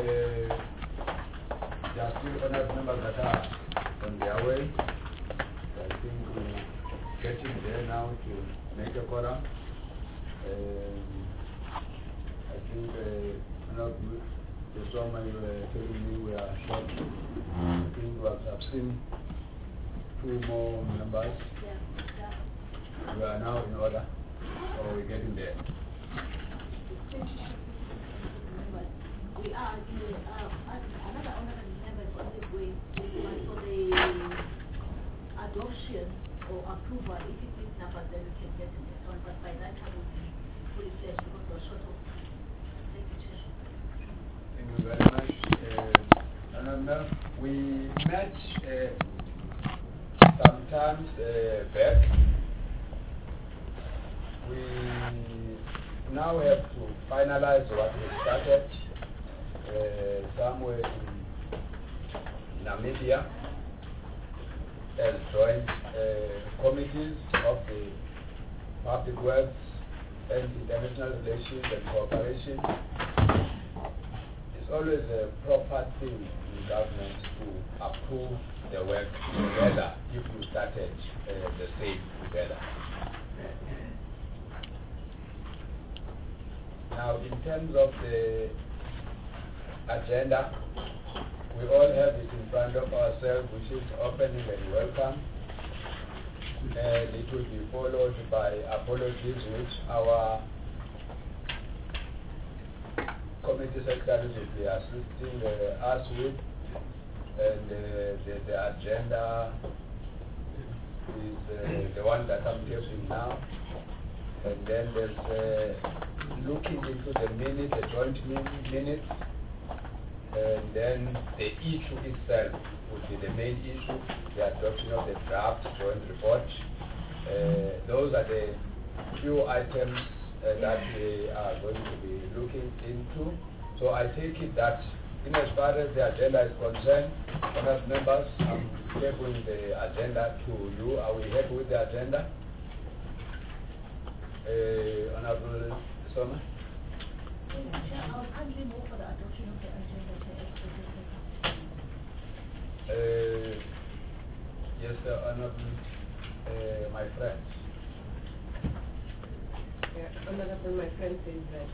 there are still honored members that are on their way. I think we're getting there now to make a quorum. I think the summer you were telling me we are short. I think I've seen 2 more members. We are now in order, so we're getting there. We are another honorary member is on the way for the adoption or approval. If it is numbers, then we can get the next one. But by that time, we'll be fully fledged because we're short of. Thank you, Chair. Thank you very much. We met sometimes back. We now have to finalize what we started somewhere in Namibia as joint committees of the Public Works and International Relations and Cooperation. It's always a proper thing in government to approve the work together if you started the same together. Now, in terms of the agenda, we all have it in front of ourselves, which is opening and welcome. And it will be followed by apologies, which our committee secretaries will be assisting us with. And the agenda is the one that I'm giving now. And then there's looking into the minutes, the joint minutes, and then the issue itself would be the main issue, the adoption of the draft joint report. Those are the few items that we are going to be looking into. So I take it that in as far as the agenda is concerned, honored members, I'm tabling the agenda to you. Are we happy with the agenda? Honorable Soma? I'll kindly move for the adoption of the agenda to yes, Honorable, my friends. Yeah, Honorable, my friend says that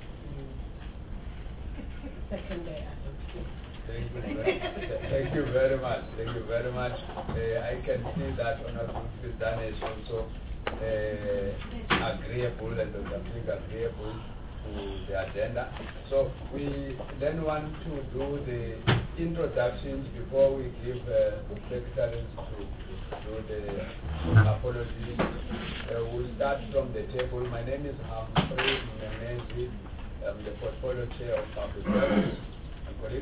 second day adoption. Thank you very much. Thank you very much. I can see that Honorable Dana is also agreeable and agreeable to the agenda. So we then want to do the introductions before we give secretaries to do the apologies. We'll start from the table. My name is Humphrey Menezi. I'm the portfolio chair of Public Service. Colleague.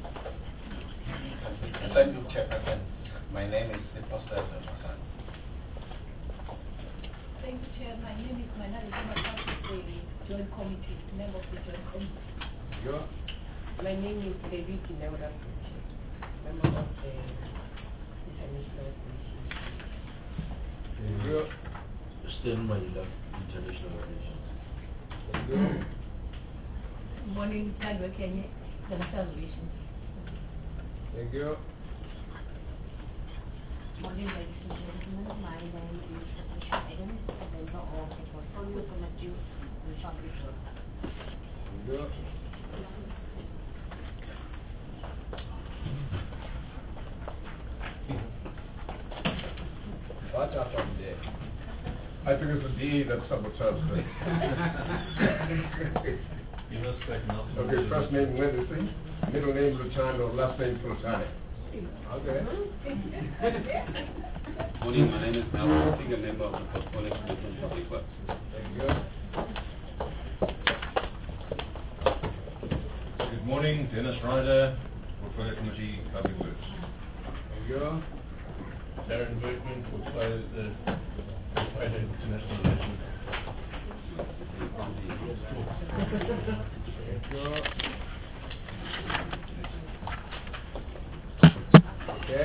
Thank you, Chairperson. My name is Pastor Hassan. Thank you, Chair. My name is Manali Zuma, the Joint Committee, member of the Joint Committee. You? My name is David Neura, member of the International Relations. You? Still Manila, International Relations. You? Good morning, Tadwa Kenya, International Relations. Thank you. Morning, ladies and gentlemen. My name is Patricia Adams, a member of the Portfolio Committee on Public Works. Thank you. What happened there? I think it's the DA that sabotaged it. Okay, first name Wendy, middle name Luchando, last name Sultani. Okay. Morning, my name is Malcolm Singh, a member of the Portfolio Committee on Public Works. Thank you. Good morning, Dennis Ryder, Portfolio Committee, Public Works. Thank you. Darren Bergman, Portfolio International Relations. Thank you. Okay.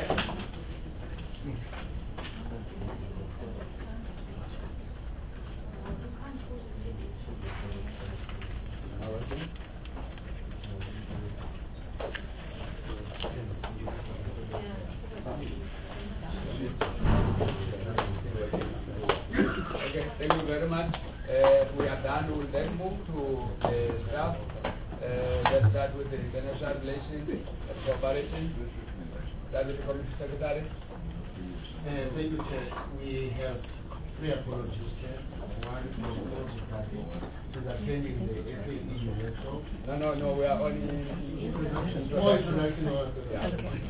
very much. We are done. We will then move to the staff. Let's start with the international relations and cooperation. Start with the Committee Secretary. Thank you, Chair. We have 3 apologies, Chair. One from Bukati, who is attending the FAE workshop. No, we are only introduction. Yeah.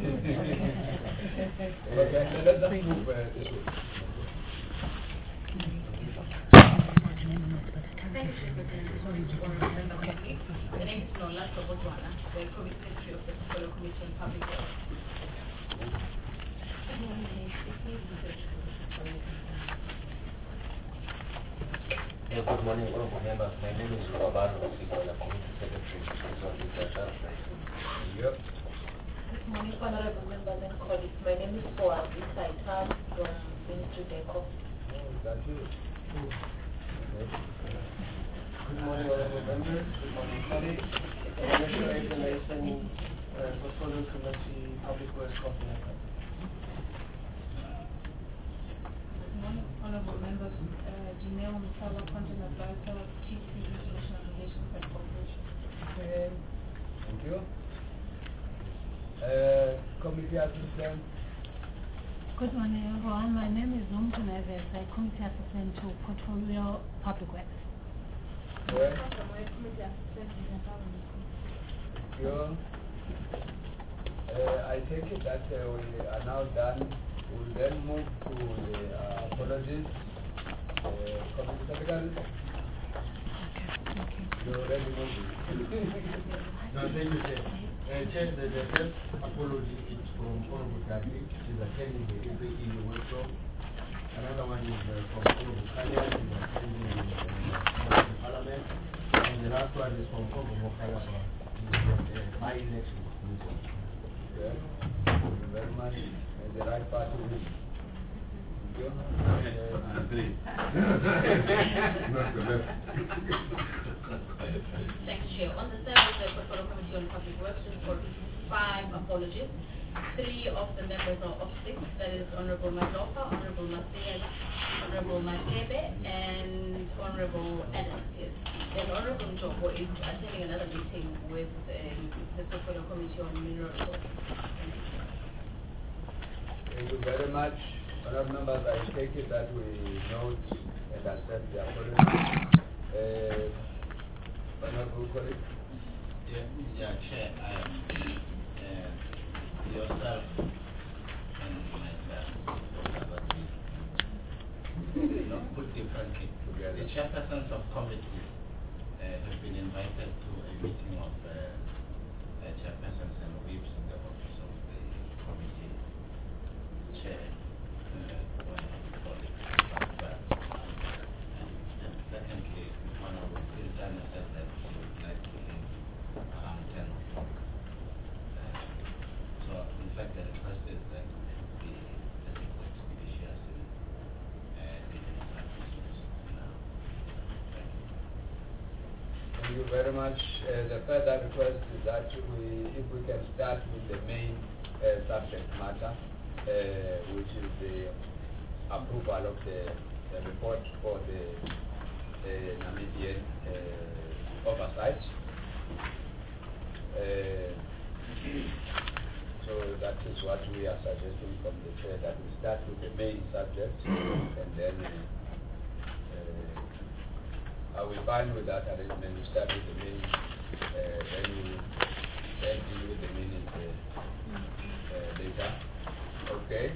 Okay, so let's just move this way. Thank you, President. The name is Nola Sobotwana, the Committee Secretary of the Portfolio Committee on Public Health. Good morning, honorable members. My name is Roberto Sigo, the Committee Secretary on International Relations. Yep. Good morning, honorable members and colleagues. My name is Boaz Isaitam from Ministry DECO. That's it. Good morning, honorable members. Good morning, colleagues. National Information Portfolio Committee, Public Works Coordinator. Good morning, honorable members. Janelle Musala, Content Advisor, TC International Relations and Cooperation. Okay. Thank you. Committee Assistant. Good morning, everyone. My name is Zumtu Neves, I'm Committee Assistant to Portfolio Public Works. Thank you. I take it that we are now done. We'll then move to the apologies. Committee Secretary. You're already moving. No, thank you, Chair. Chair, the first apology is from Honorable Gadi, who is attending the FAE workshop. Another one is from Honorable Kanya, who is attending the Parliament. And the last one is from Honorable Kalaba, who is by-election committee. Okay. Thank you very much. And the right party will. Thank you. I agree. Not the left. Thanks, Chair. On the service, the Portfolio Committee on Public Works has got 5 apologies. 3 of the members are off sick. That is Honorable Madoka, Honorable Masela, Honorable Matebe, and Honorable Adams. Yes. Then Honorable Njoko is attending another meeting with the Portfolio Committee on Mineral Resources. Thank you very much. Honorable members, I take it that we note and accept the apology. Honorable colleague. Yeah, Chair, yourself and myself, not put differently. The chairpersons of committees have been invited to a meeting of chairpersons and whips in the office of the committee chair. And secondly, Honorable Sultan said that she would like to leave around 10 o'clock. So, in fact, the request is that we should be a little expeditious in dealing with that business now. Thank you. Thank you very much. The further request is that if we can start with the main subject matter, which is the approval of the report for the Namibian oversight. So that is what we are suggesting from the chair, that we start with the main subject and then are we fine with that arrangement? We start with the main, then deal with the minutes later. Okay.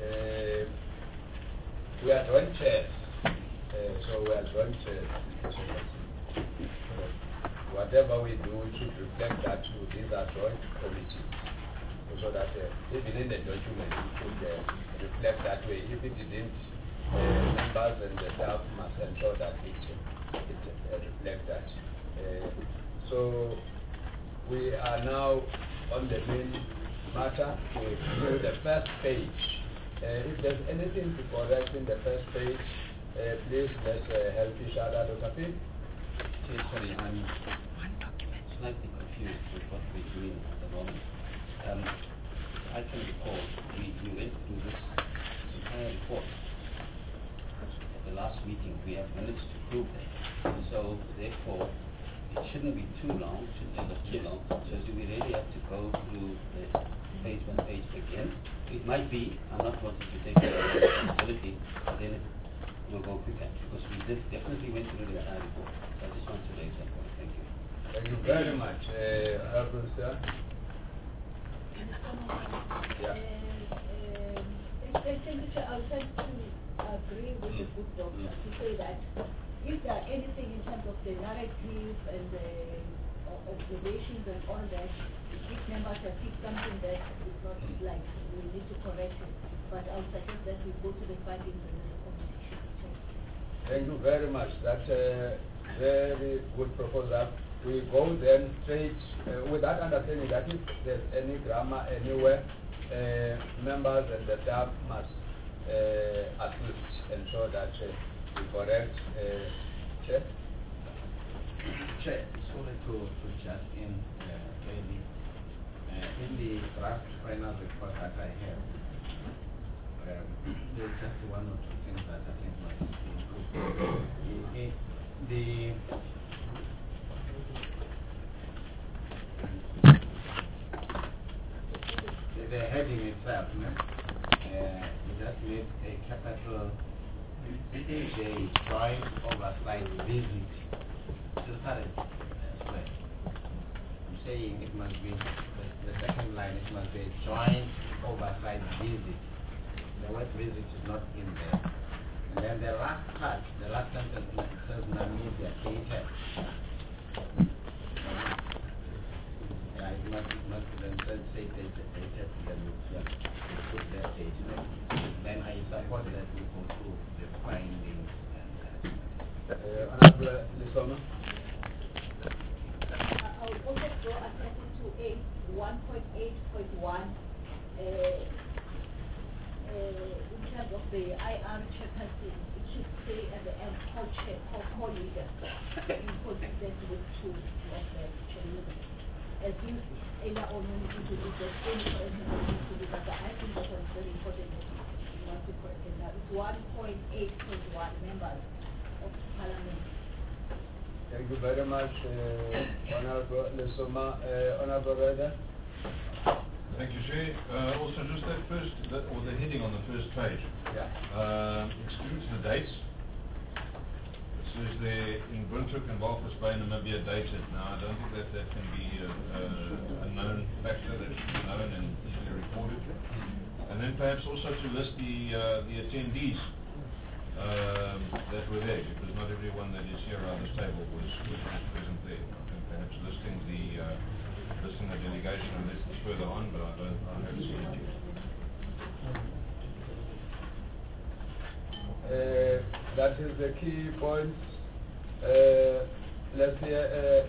We are joint chairs. So we are joint chairs. Whatever we do should reflect that these are joint committees. So that even in the document it should reflect that way. If it didn't, members and the staff must ensure that it reflects that. So we are now on the main matter. We do the first page. If there's anything to correct in the first page, please let's help each other. Dr. Phil? Sorry, I'm slightly confused with what we're doing at the moment. I can recall we went through this entire report at the the last meeting. We have minutes to prove that. And so, therefore, it shouldn't be too long, shouldn't take us too long. So do we really have to go through the page by page again? It might be, I'm not wanting to take the responsibility, but then it will go quicker, because we definitely went through the entire report. So I just want to raise that point. Thank you. Thank you very much. Honorable Sir? Yeah. Thank you, Chair. I would like to agree with the good doctor to say that if there are anything in terms of the narrative and the observations and all that, if members have picked something that is not like, we need to correct it. But I would suggest that we go to the findings and then the competition. Thank you very much. That's a very good proposal. We go then straight with that understanding that if there's any grammar anywhere, members and the staff must assist, ensure that we correct. Chair? Chair, just wanted to just in maybe in the draft final report that I have, there's just one or two things that I think must be improved. The heading itself, we just made a capital J, joint oversight visit. To start it as well. I'm saying it must be, the second line, it must be a joint oversight visit. The word visit is not in there. And then the last part, the last sentence, it says Namibia, K-TEP. Yeah, it must then say K-TEP, then we put that date. Then I support that we go through the findings and Honorable Lisoma? I would also draw attention to 1.8.1 in terms of the IR chairperson. It should say at the end co-leader in consistent with two of the chairman. As you earlier on when you introduced the same correction that needs to be done, but I think that was very important that you want to correct it now. It's 1.8.1 members of Parliament. Thank you very much, Honorable Lisoma. Honorable Reda? Thank you, Chair. Also, just that first, or the heading on the first page, excludes the dates. It says there, in Windhoek and Walvis Bay, Namibia, dated. Now, I don't think that can be a known factor that should be known and easily reported. And then perhaps also to list the attendees that were there, because not everyone that is here around this table was present there. And perhaps listing the delegation unless it's further on, but I haven't seen it yet. That is the key point. Let's hear,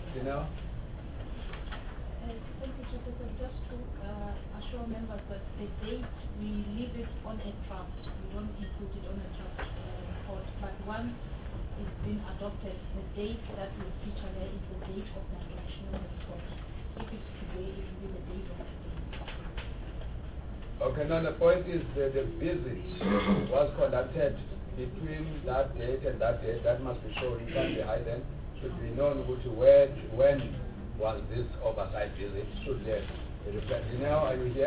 Just to assure members that the date, we leave it on a draft. We don't include it on a draft report. But once it's been adopted, the date that will feature there is the date of the adoption of the report. If it's today, it will be the date of today. Okay, now the point is that the visit was conducted between that date and that date. That must be shown. It can't be hidden. Should be known when was this oversight visit. Should be reflect. Now, are you here?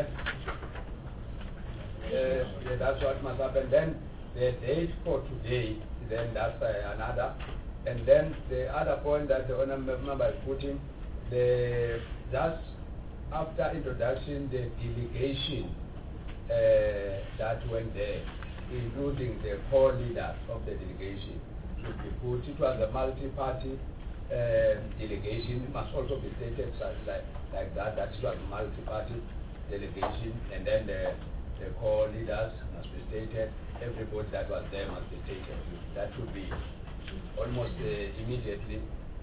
Yeah, that's what must happen. Then the date for today, then that's another. And then the other point that the honourable member is putting, just after introduction, the delegation that went there, including the core leaders of the delegation, should be put. It was a multi-party delegation. It must also be stated like that it was a multi-party delegation, and then the core leaders must be stated. Everybody that was there must be stated. That would be almost immediately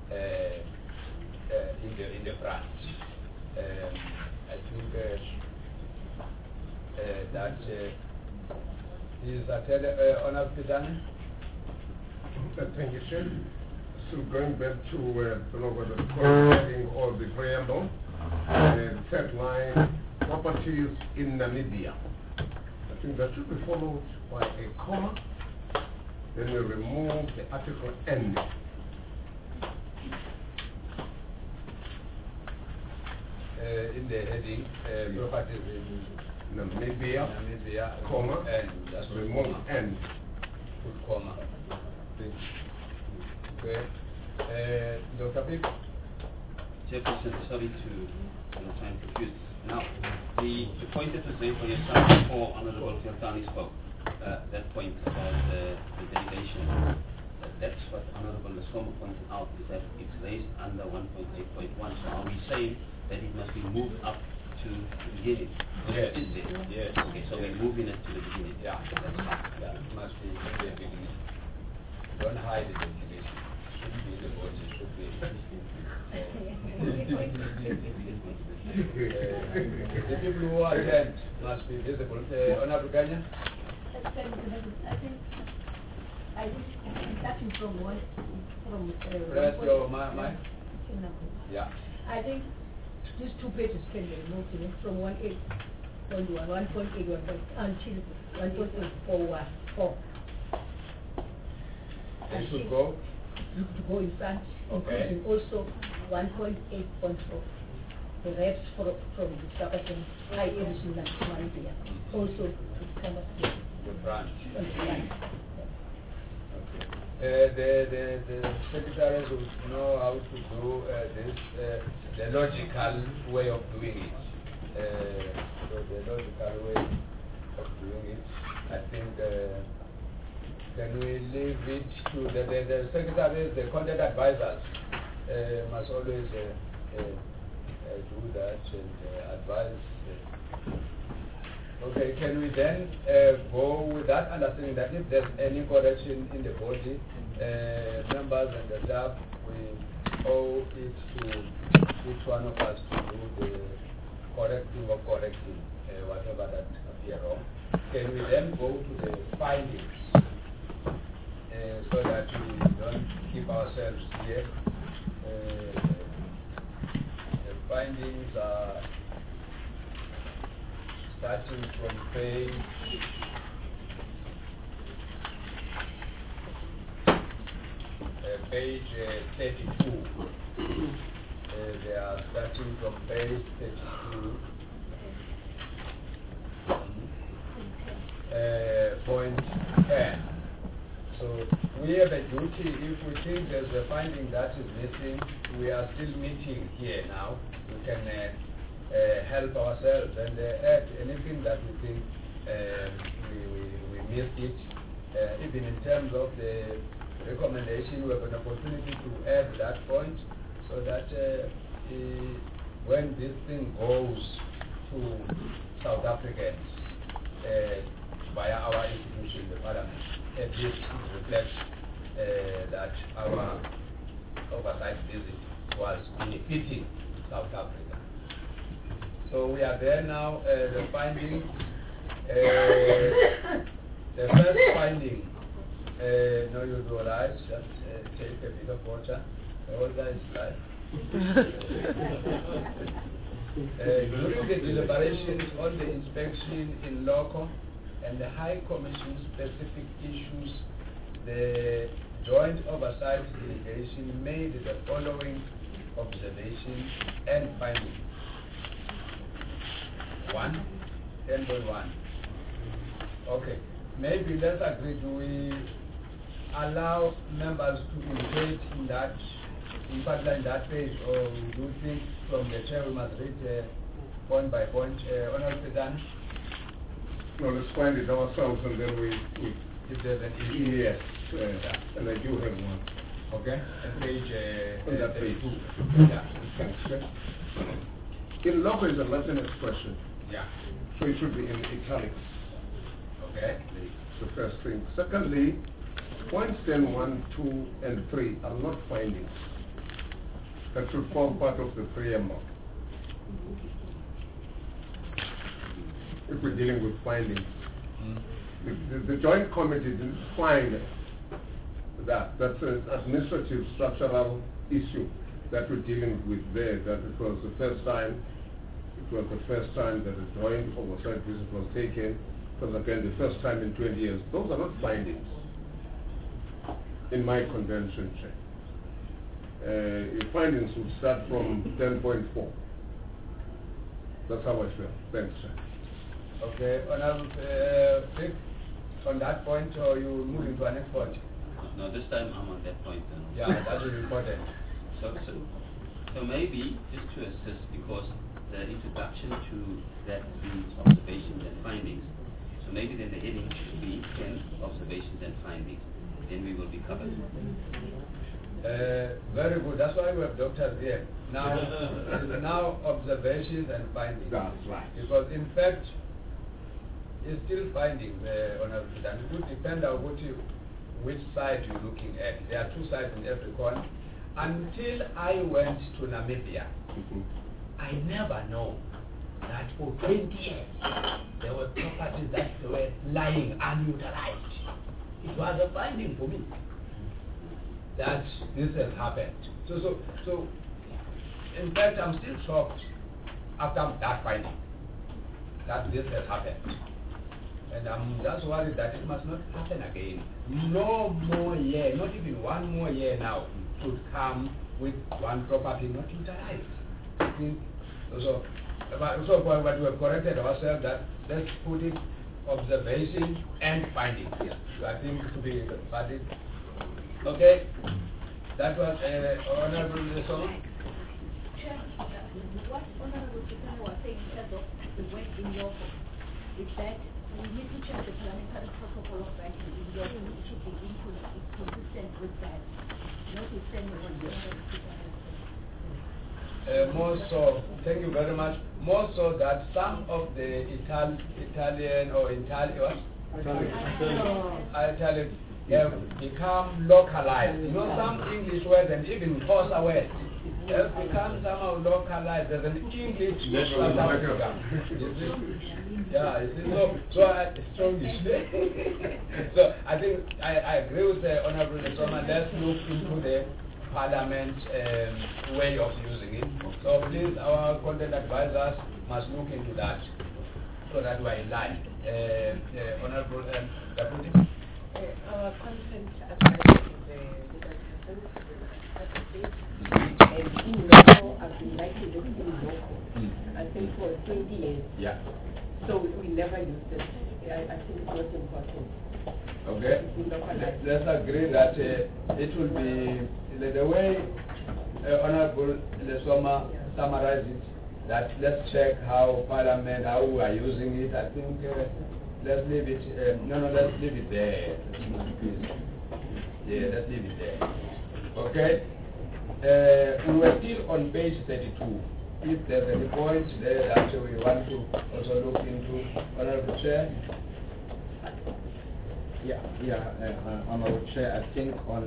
in the front. I think that is attended. Honourable Pitani? Thank you, Chair. So going back to the heading or the preamble, third line, properties in Namibia. I think that should be followed by a comma, Then we remove the article N. In the heading, properties in Namibia, comma, and that's remove N. Put comma. Okay. Dr. Pick? Chairperson, sorry to try and confuse. Now, the point that was raised for yourself before Honorable Keltani spoke, that point about the delegation, that's what Honorable Lasoma pointed out, is that it's raised under 1.8.1. So are we saying that it must be moved up to the beginning? Yes. Is it? Yes. Okay, so we're moving it to the beginning. Yeah. That's fine. Yeah, it must be in the beginning. Don't hide the delegation. Shouldn't be the voice, it should be. The people who attend must be visible. Honorable Kanya? I think starting from one, Press your mic. Yeah. I think these 2 pages can be removed from 1.8.1, 1.81 until 1.841. They should go? To go in front, Okay. including also 1.8.4. The rest from the Jefferson High Commission and Namibia also to come up here. The branch. On the front. The secretaries would know how to do this, the logical way of doing it. So the logical way of doing it, I think, can we leave it to the secretaries, the content advisors must always do that and advise. Okay, can we then go with that understanding that if there's any correction in the body, members and the staff, we owe it to each one of us to do the corrective or correcting whatever that appear wrong. Can we then go to the findings so that we don't keep ourselves here? The findings are starting from page 32. They are starting from page 32. Point 10. So we have a duty, if we think there's a finding that is missing, we are still meeting here now. We can help ourselves and add anything that we think we missed it. Even in terms of the recommendation, we have an opportunity to add that point so that when this thing goes to South Africans via our institution, the Parliament, at least it reflects that our oversight visit was benefiting South Africa. So we are there now. The finding, the first finding, no, you do right, just take a bit of water. The order is life. During the deliberations on the inspection in local and the High Commission specific issues, the Joint Oversight Delegation made the following observations and findings. 10.1. Okay, maybe let's agree. Do we allow members to engage in that, in particular in that page, or do you think from the chair we must read point by point? Honorable Dan? No, let's find it ourselves and then we if there's an issue. Yes, and I do have one. Okay, and page on that page. 32. Yeah. Okay. In local is a Latin expression. Yeah. So it should be in italics. Okay. The first thing. Secondly, points 10, 1, 2, and 3 are not findings. That should form part of the preamble. If we're dealing with findings. The Joint Committee didn't find that. That's an administrative structural issue that we're dealing with there, that it was the first time that a joint oversight visit was taken. It was again the first time in 20 years. Those are not findings. in my convention, Chair. Your findings would start from 10.4. That's how I feel. Thanks, Chair. Okay, Honorable Vic, on that point, or you moving to our next point? No, this time I'm on that point. Yeah, that is important. So maybe just to assist, because the introduction to that means observations and findings. So maybe then the heading should be 10 observations and findings. Then we will be covered. Very good. That's why we have doctors here. Now, now observations and findings. That's right. Because in fact, it's still findings, Honorable President. It would depend on which side you're looking at. There are two sides in every corner. Until I went to Namibia, I never know that for 20 years there were properties that were lying unutilized. It was a finding for me that this has happened. So in fact, I'm still shocked after that finding that this has happened. And I'm just worried that it must not happen again. No more year, not even one more year now, should come with one property not utilized. I think so what we have corrected ourselves, that let's put it observation and finding. Yeah. So I think to be valid. Okay. That was Honorable Lesson. Chair, what Honorable Chitana was saying in terms of the work in your is that we need to check the parliamentary protocol of writing in your it should be consistent with that. Notwithstanding what the Honorable Chitana said. More so, thank you very much. More so that some of the Italian have become localized. You know, some English words and even Xhosa words have become somehow localized as an English South Africa. Yeah, so I think I agree with the Honorable Lesoma. Let's look into the Parliament way of using it. So please, our content advisors must look into that so that we are in line. Honorable Deputy. Our content advisor is the legal person, and in local, I've been likely looking in local, I think for 20 years. Yeah. So we never used it. I think it's not important. Okay. Let's agree that it will be the way Honorable Lesoma summarized it, that let's check how Parliament, how we are using it. I think let's leave it, let's leave it there. Yeah, let's leave it there. Okay. We were still on page 32. If there's any point there that we want to also look into, Honorable Chair. Honorable Chair, I think on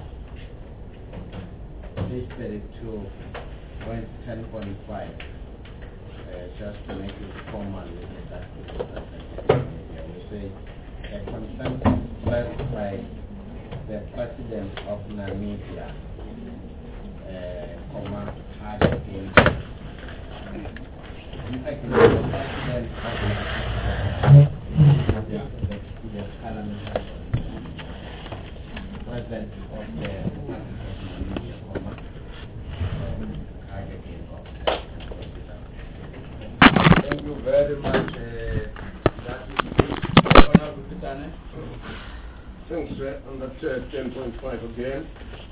page 32, point 10.5, just to make it formal with that, we say a consensus led by the President of Namibia, had against in fact, the President of the Parliament, President of the Thank you very much. That is Honorable Pitane. Thanks, sir. On that 10.5 again,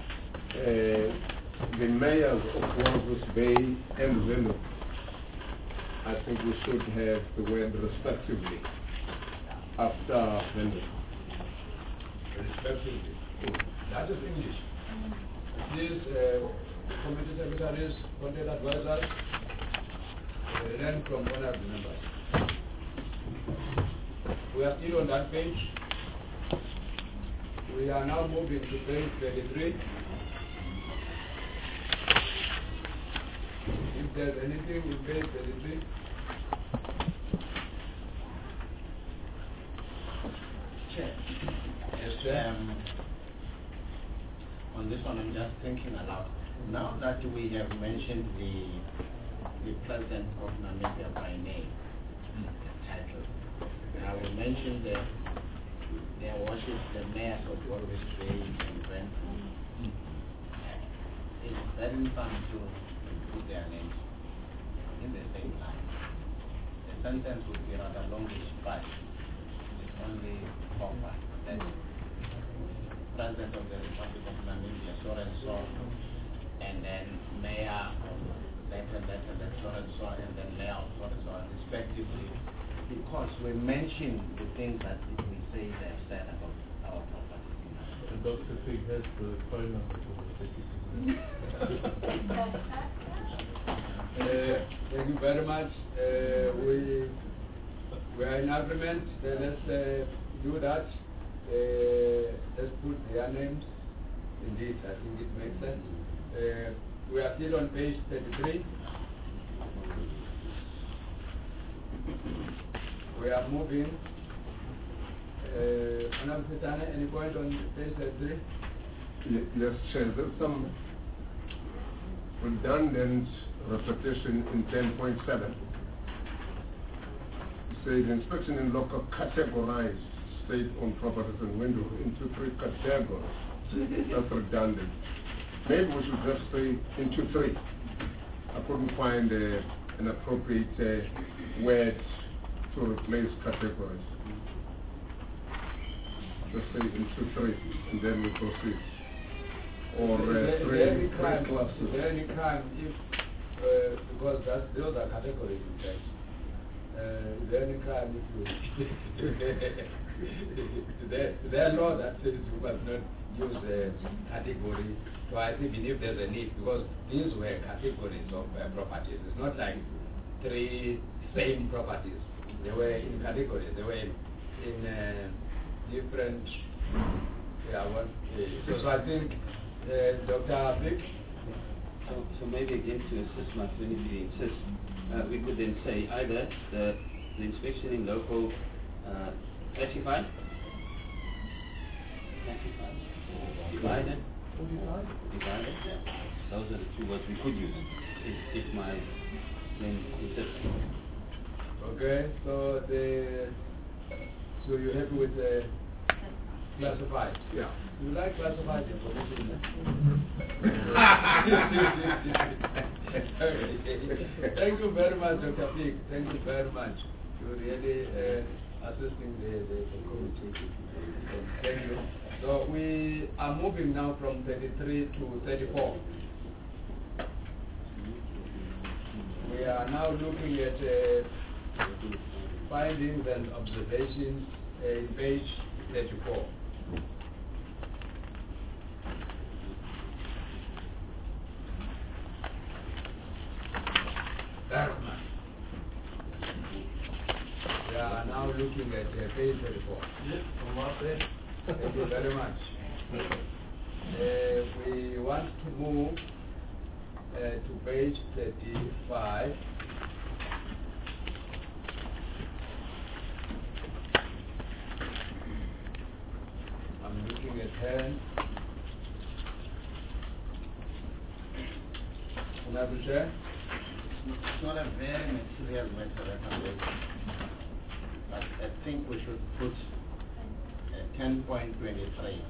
the mayors of Walvis Bay and Zulu, I think we should have the word respectively after Zulu. Respectively. That is English. These committee secretaries, content advisors, learn from honorable members. We are still on that page. We are now moving to page 33. If there's anything with page 33. Chair. Yes, Chair. On this one, I'm just thinking aloud. Now that we have mentioned the President of Namibia by name, the title, I will mention the their worship, the mayors of Walvis Bay and Brentford. It's very fun to put their names in the same line. The sentence would be rather longish, but it's only proper. That's President of the Republic of Namibia, so and so, and then Mayor of that and that and that, so and so, and then Mayor of so and so, respectively, because we mention the things that we say they've said about our property. And Dr. Fig has the phone number for the citizens. Thank you very much. We are in agreement. Let's do that. Let's put their names. Indeed, I think it makes sense. We are still on page 33. We are moving. Honorable Sitana, any point on page 33? Yes, Chair. There's some redundant repetition in 10.7. Say the inspection in local categorized state-owned properties and windows into 3 categories. That's redundant. Maybe we should just say into 3. I couldn't find an appropriate word to replace categories. Just say into 3, and then we proceed. Or is there any crime if, because those are categories in fact. Is there any crime if you there are laws that says you must not use category twice even if there's a need, because these were categories of properties. It's not like 3 same properties. They were in categories. They were in different. So I think Dr. Vic. So maybe again to assist my clinically insist, we could then say either the inspection in local classified, divided. Those are the 2 words we could use if my claim insists. Okay, so you're happy with the classified? Yeah. You like classified information? Thank you very much, Dr. Peak. Thank you very much. You're really assisting the committee. Thank you. So we are moving now from 33 to 34. We are now looking at findings and observations in page 34. We are now looking at page 34. Thank you very much. We want to move to page 35. I'm looking at hand. Honorable Chair. It's not a very material matter, but I think we should put 10.23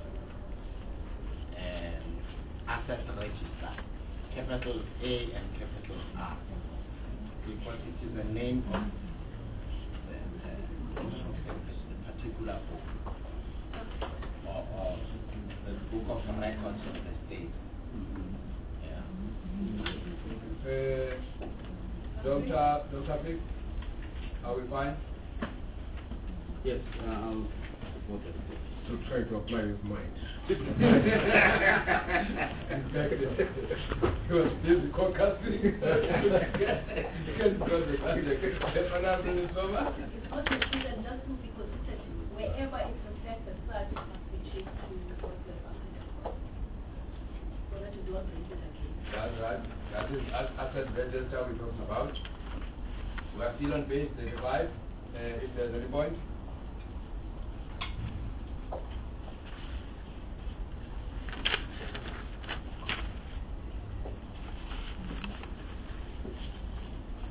asset register, capital A and capital R, because it is the name of the particular book or the book of records of the state. Dr. Pick, are we fine? Yes, I'll support that. To try to apply his mind. He was busy concusting. You can go to the subject. It's not a student just to be considered. Wherever it reflects as such, it must be changed to process so that you don't bring it again. That's right. That is asset register we're talking about. We are still on page 35. If there's any point.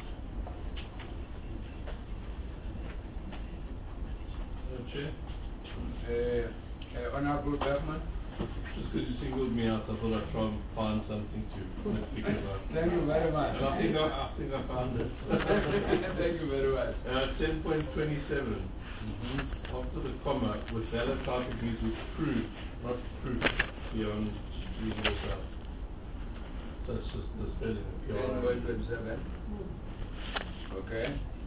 Chair? Honorable Bergman. Just because you singled me out, I thought I'd try and find something to speak about. Thank you very much. And I think I found it. Thank you very much. 10.27. After the comma, with valid type agrees with proof, not proof, beyond reasonable doubt. So it's just the spelling of 10.27. Okay.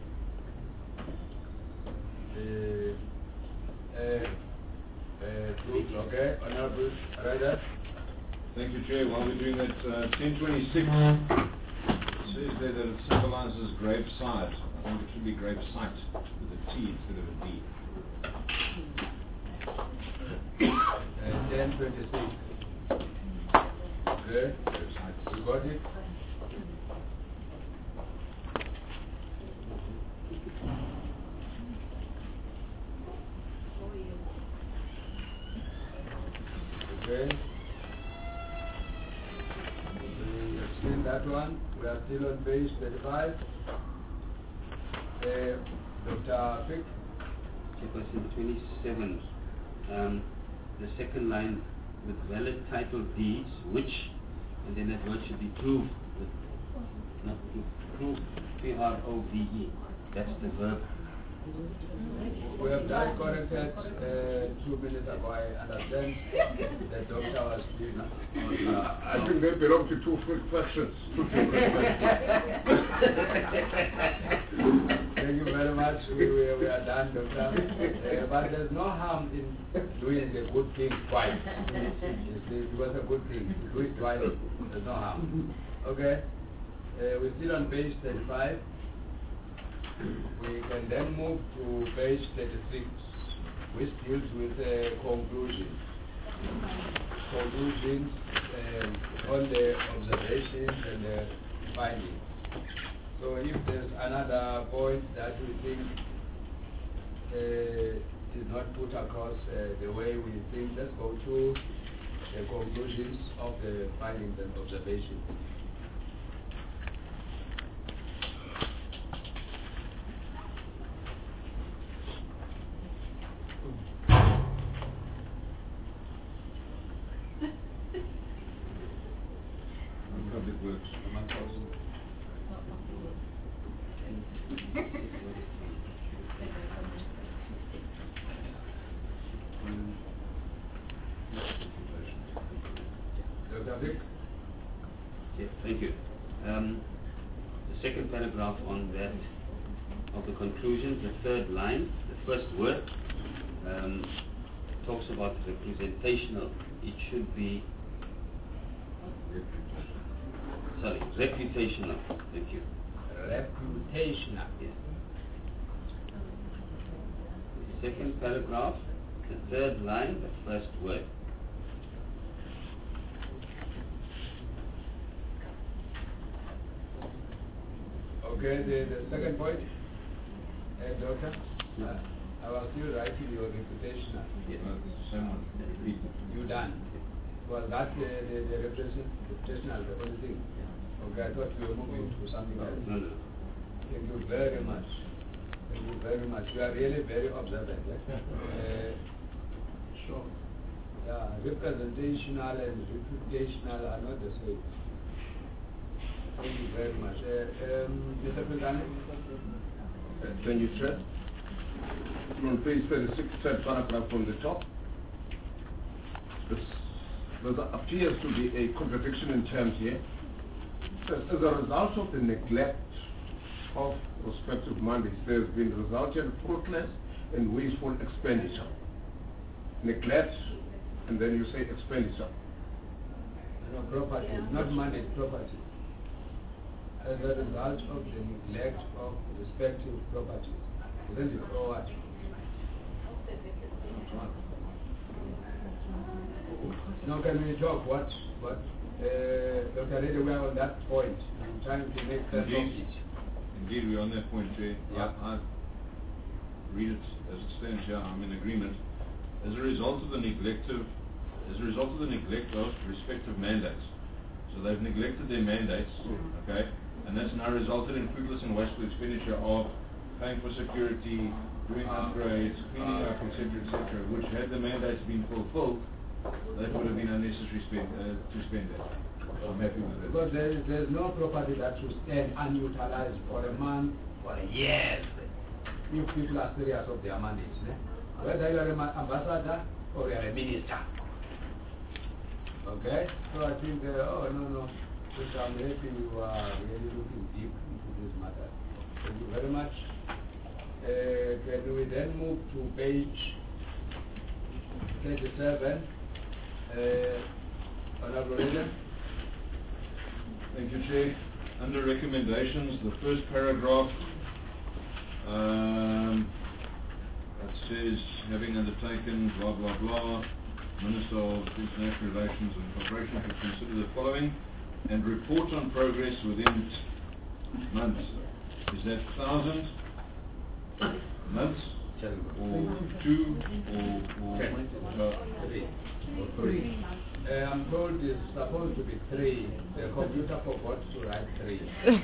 Proof, okay. Honorable Ryder. Thank you, Chair. While we're doing that, 1026 says there that it symbolizes grave side. I think it should be grave site with a T instead of a D. 1026. Okay. You got it? Okay. We've seen that one. We are still on page 35. Dr. Fick. Question 27. The second line, with valid title deeds, which, and then that word should be proved, not proved, P-R-O-V-E. That's the verb. We have just corrected 2 minutes ago. I understand the doctor was doing. I think they belong to two fractions. Thank you very much. We are done, doctor. But there's no harm in doing the good thing twice. It was a good thing. Do it twice. There's no harm. Okay. We're still on page 35. We can then move to page 36, which deals with conclusions. Conclusions on the observations and the findings. So if there's another point that we think is not put across the way we think, let's go to the conclusions of the findings and observations. Public Works. Dr. Vic? Yes, thank you. The second paragraph on that, of the conclusion, the third line, the first word, talks about representational. It should be reputational. Thank you. Reputational. Yes. The second paragraph, the third line, the first word. Okay, the second point, Doctor, I was still writing your reputational. Yes. Someone repeat it. You done. Was that the reputational, the only thing? Okay, I thought you were moving to something else. No, no. Thank you very much. Thank you very much. You are really very observant. Sure. Yeah, representational and reputational are not the same. Thank you very much. Mr. President? Can you stress? On page 36, third paragraph from the top. There appears to be a contradiction in terms here. As a result of the neglect of respective mandates, there has been resultant fruitless and wasteful expenditure. Neglect, and then you say expenditure. No, property, not money, property. As a result of the neglect of respective properties. Isn't it? Or what? Now can we talk what Dr. Reddy, we are on that point. I'm trying to make sense of it. Indeed, we're on that point, Chair. Yeah. I read it as it stands here. I'm in agreement. As a result of the neglect of respective mandates. So they've neglected their mandates, okay, and that's now resulted in fruitless and wasteful expenditure of paying for security, doing upgrades, cleaning up, etc., which had the mandates been fulfilled, that would have been unnecessary to spend that. I'm happy with that. Because there's no property that should stand unutilized for a month, for a year. If people are serious of their mandates, whether you are an ambassador or you are a minister. Okay? So I think, no. Mr. I'm happy you are really looking deep into this matter. Thank you very much. Can we then move to page 37? Honorable Leader. Thank you, Chair. Under recommendations, the first paragraph it says, having undertaken blah blah blah, Minister of International Relations and Cooperation to consider the following and report on progress within months. Is that 1,000 months? Or 2 or 3? I'm told it's supposed to be 3. The computer forgot to write 3.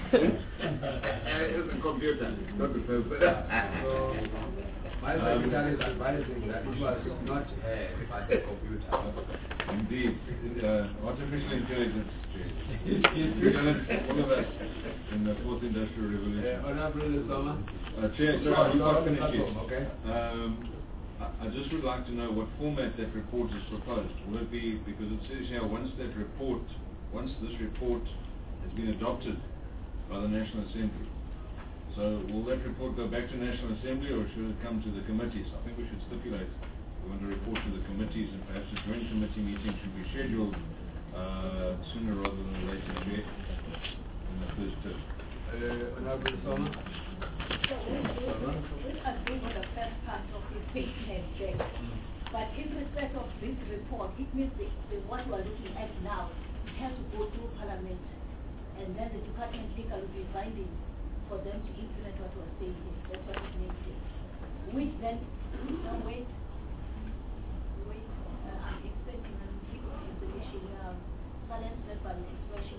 It's a computer, not the person. So, my secretary is advising that it was not her, but the computer. Indeed. Artificial intelligence. We've done it, all of us, in the 4th Industrial Revolution. Honorable Zoma. Chair, sorry, I'm not finished yet. Okay. I just would like to know what format that report is proposed. Will it be, because it says here, once this report has been adopted by the National Assembly. So will that report go back to National Assembly or should it come to the committees? I think we should stipulate we want to report to the committees and perhaps a joint committee meeting should be scheduled sooner rather than later, Chair, in the first term. Honorable Zoma. So we agree with the first part of the statement there. But in respect of this report, it means what we are looking at now, it has to go through Parliament, and then the Department legal will be binding for them to implement what we are saying here. That's what it means here. Which then, wait, I'm expecting an information, silence verbal expression.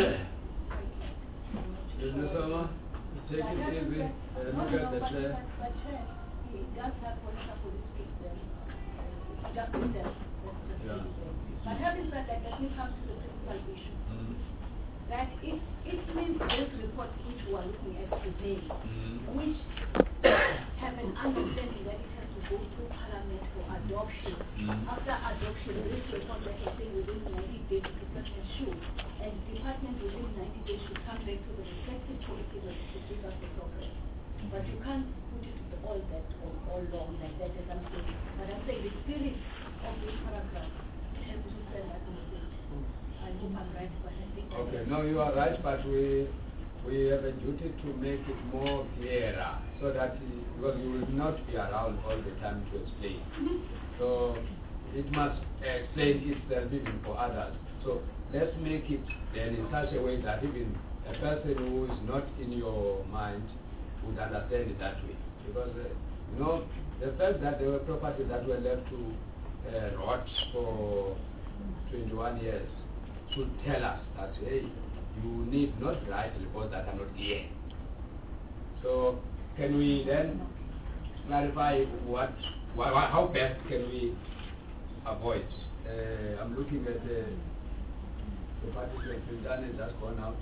Mr. Zoma. Take it easy. Look at the chair. But he does have political politics there. Just with them. But having said that, let me come to the principal issue. That it means this report which we are looking at today, which have an understanding that it has to go through Parliament for adoption. After adoption, this report, like I say, within 90 days, the Department should, and the Department within 90 days should come back to the respective policies to give us the progress. But you can't put it all long like that, as I'm saying. But I'm saying the spirit of this paragraph has to send that message. I hope I'm right, but I think okay, no, you are right, but we have a duty to make it more clearer so that because you will not be around all the time to explain. So it must explain itself even for others. So let's make it then in such a way that even a person who is not in your mind would understand it that way. Because the fact that there were properties that were left to rot for 21 years should tell us that, hey, you need not write reports that are not clear. So can we then clarify how best can we avoid? I'm looking at the parties that have done it, that's gone out.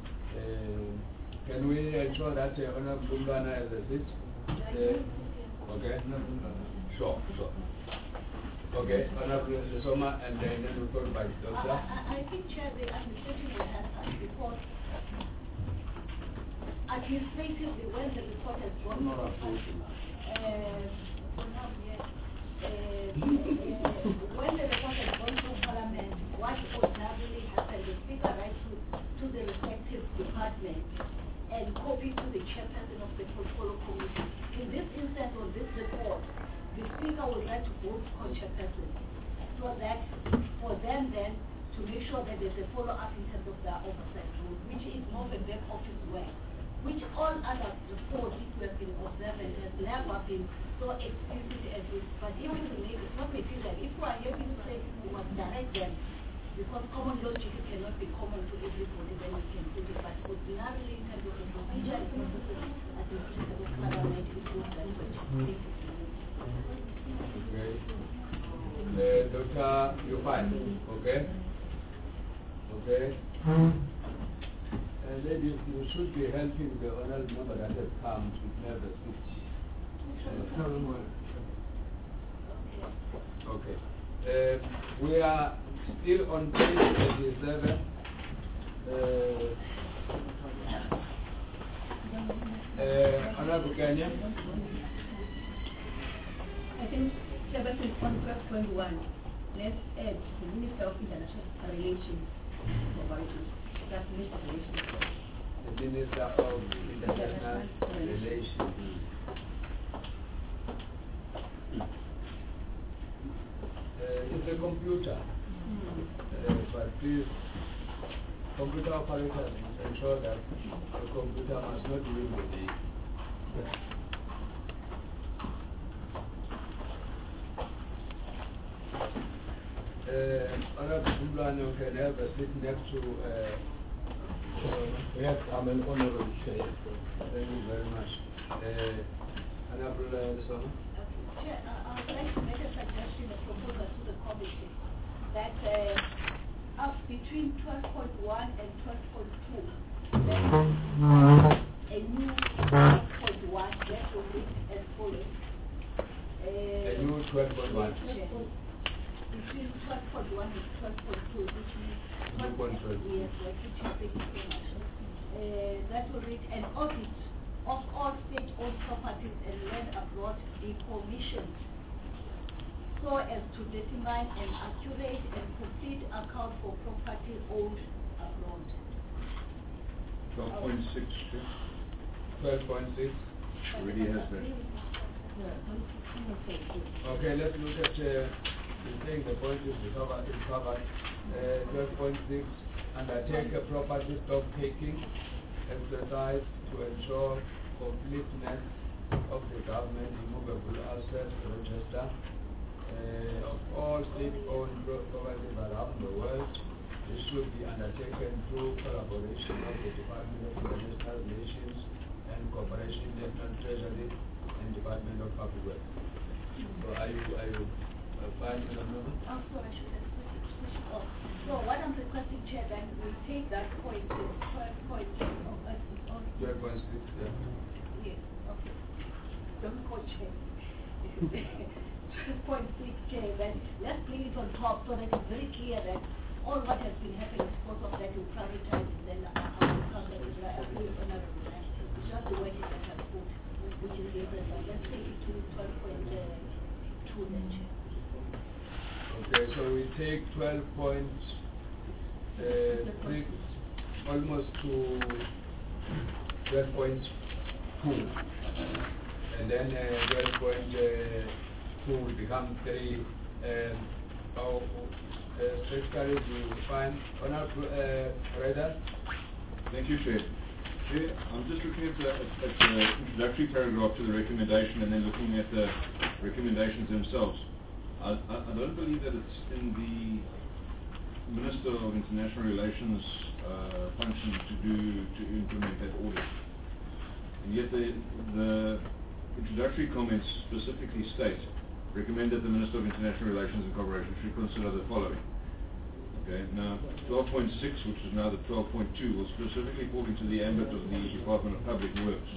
Can we ensure that Honorable Lumbana has a seat? Okay? Sure. Okay, Honorable Zoma, and then we'll go by Doctor. I think, Chair, the administration will have a report. Administratively, when the report has gone through, when the report has gone through Parliament, what ordinarily happens, the Speaker writes to the respective department and copy to the chairperson of the portfolio committee. In this instance, on this report, the Speaker will write to both co-chairpersons so that for them then to make sure that there's a follow-up in terms of their oversight rule, which is more of a back office work, which all other reports we have been observing has never been so explicit as this. But even to make it's not material. If we are able to say we must direct them Because common logic cannot be common to everybody, then you can put it. But ordinarily, in terms of the procedure and processes, I think Principal Parliament is doing that way. Okay. Dr. Yufai, okay? Okay. Ladies, you should be helping the honorable member that has come to have a speech. Okay. We are still on page 37. Honorable Kenya. I think 7.1, let's add the Minister of International Relations for Vital. That's Minister of Relations. The Minister of International Relations. It's a computer, but please, computer operators ensure that the computer must not win the day. Honorable Kumblano can have a seat next to Yes, I'm an honorable chair. Thank you very much. Honorable Sona? Chair, I would like to make a suggestion, a proposal to the committee, that up between 12.1 and 12.2, a new 12.1 that will read as follows. A new 12.1. Between 12.1 and 12.2, which means 12.2 years, which is thank you so much. That will read an audit of all state-owned properties and land abroad be commissioned so as to determine an accurate and complete account for property owned abroad. 12.6. 12.6. Already has that. Okay, let's look at the thing, the point is covered. 12.6, undertake a property stock taking exercise to ensure completeness of the government immovable assets register of all state-owned properties around the world. This should be undertaken through collaboration of the Department of International Relations and Cooperation, National Treasury, and Department of Public Works. So are you fine with the number? Also, I should have switched it off. So what I'm requesting, Chair, then we take that point to 12.6. 12.6, yeah. Yes, okay. Don't go, Chair. 12.6, Chair, then let's bring it on top so that it's very clear that all what has been happening because of that you prioritize, then I will come back to that. I agree with honorable. It's just the wording that I put, which is different. Let's take it to 12.2 then, Chair. Okay, so we take 12.6 almost to 12.2, and then 12.2 will become 3. Secretary, do you find Honorable Reda? Thank you, Chair. Chair, I'm just looking at the introductory paragraph to the recommendation and then looking at the recommendations themselves. I don't believe that it's in the Minister of International Relations function to implement that audit. And yet the introductory comments specifically state, recommend that the Minister of International Relations and Cooperation should consider the following. Okay, now 12.6, which is now the 12.2, will specifically fall into the ambit of the Department of Public Works.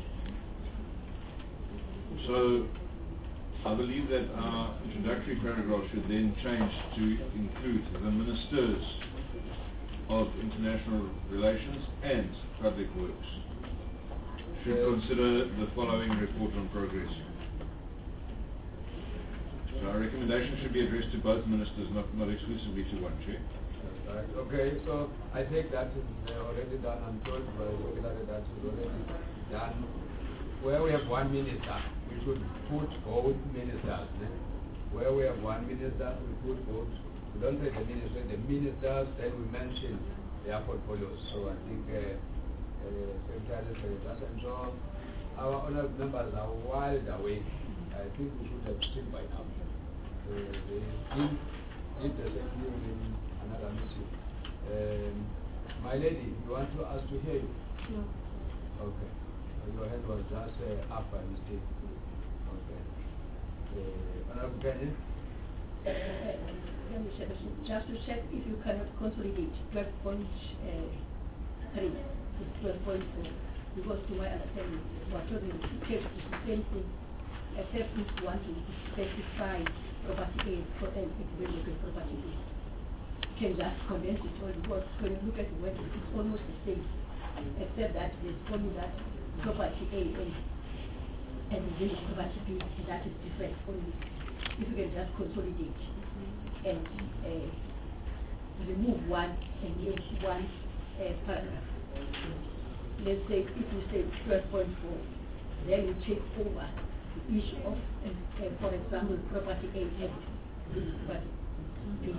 So I believe that our introductory paragraph should then change to include the Ministers of International Relations and Public Works should consider the following report on progress. So our recommendation should be addressed to both ministers, not exclusively to one, Chair. Right. Okay, so I think that is already done. I'm told by the secretary that is already done. Where we have one minister, we should put both ministers. Where we have one minister, we put both. We don't say the minister, the ministers, then we mention their portfolios. So I think Secretary does ensure our honourable members are wide awake. I think we should have seen by now. They did the same thing in another issue. My lady, you want to ask to hear you? No. Okay. Your hand was just up by mistake. Okay. Honorable Kenyon? Just to check if you cannot consolidate 12.3 with 12.4, because to my understanding, what you're doing is the same thing, except if you want to specify property A for an individual property B. You can just condense it all, because when you look at the word, it's almost the same, except that there's only that property A and the property B, that is different only. If you can just consolidate and remove one and give one paragraph. Let's say, if you say 12.4, then you take over the issue of, for example, property A and property B.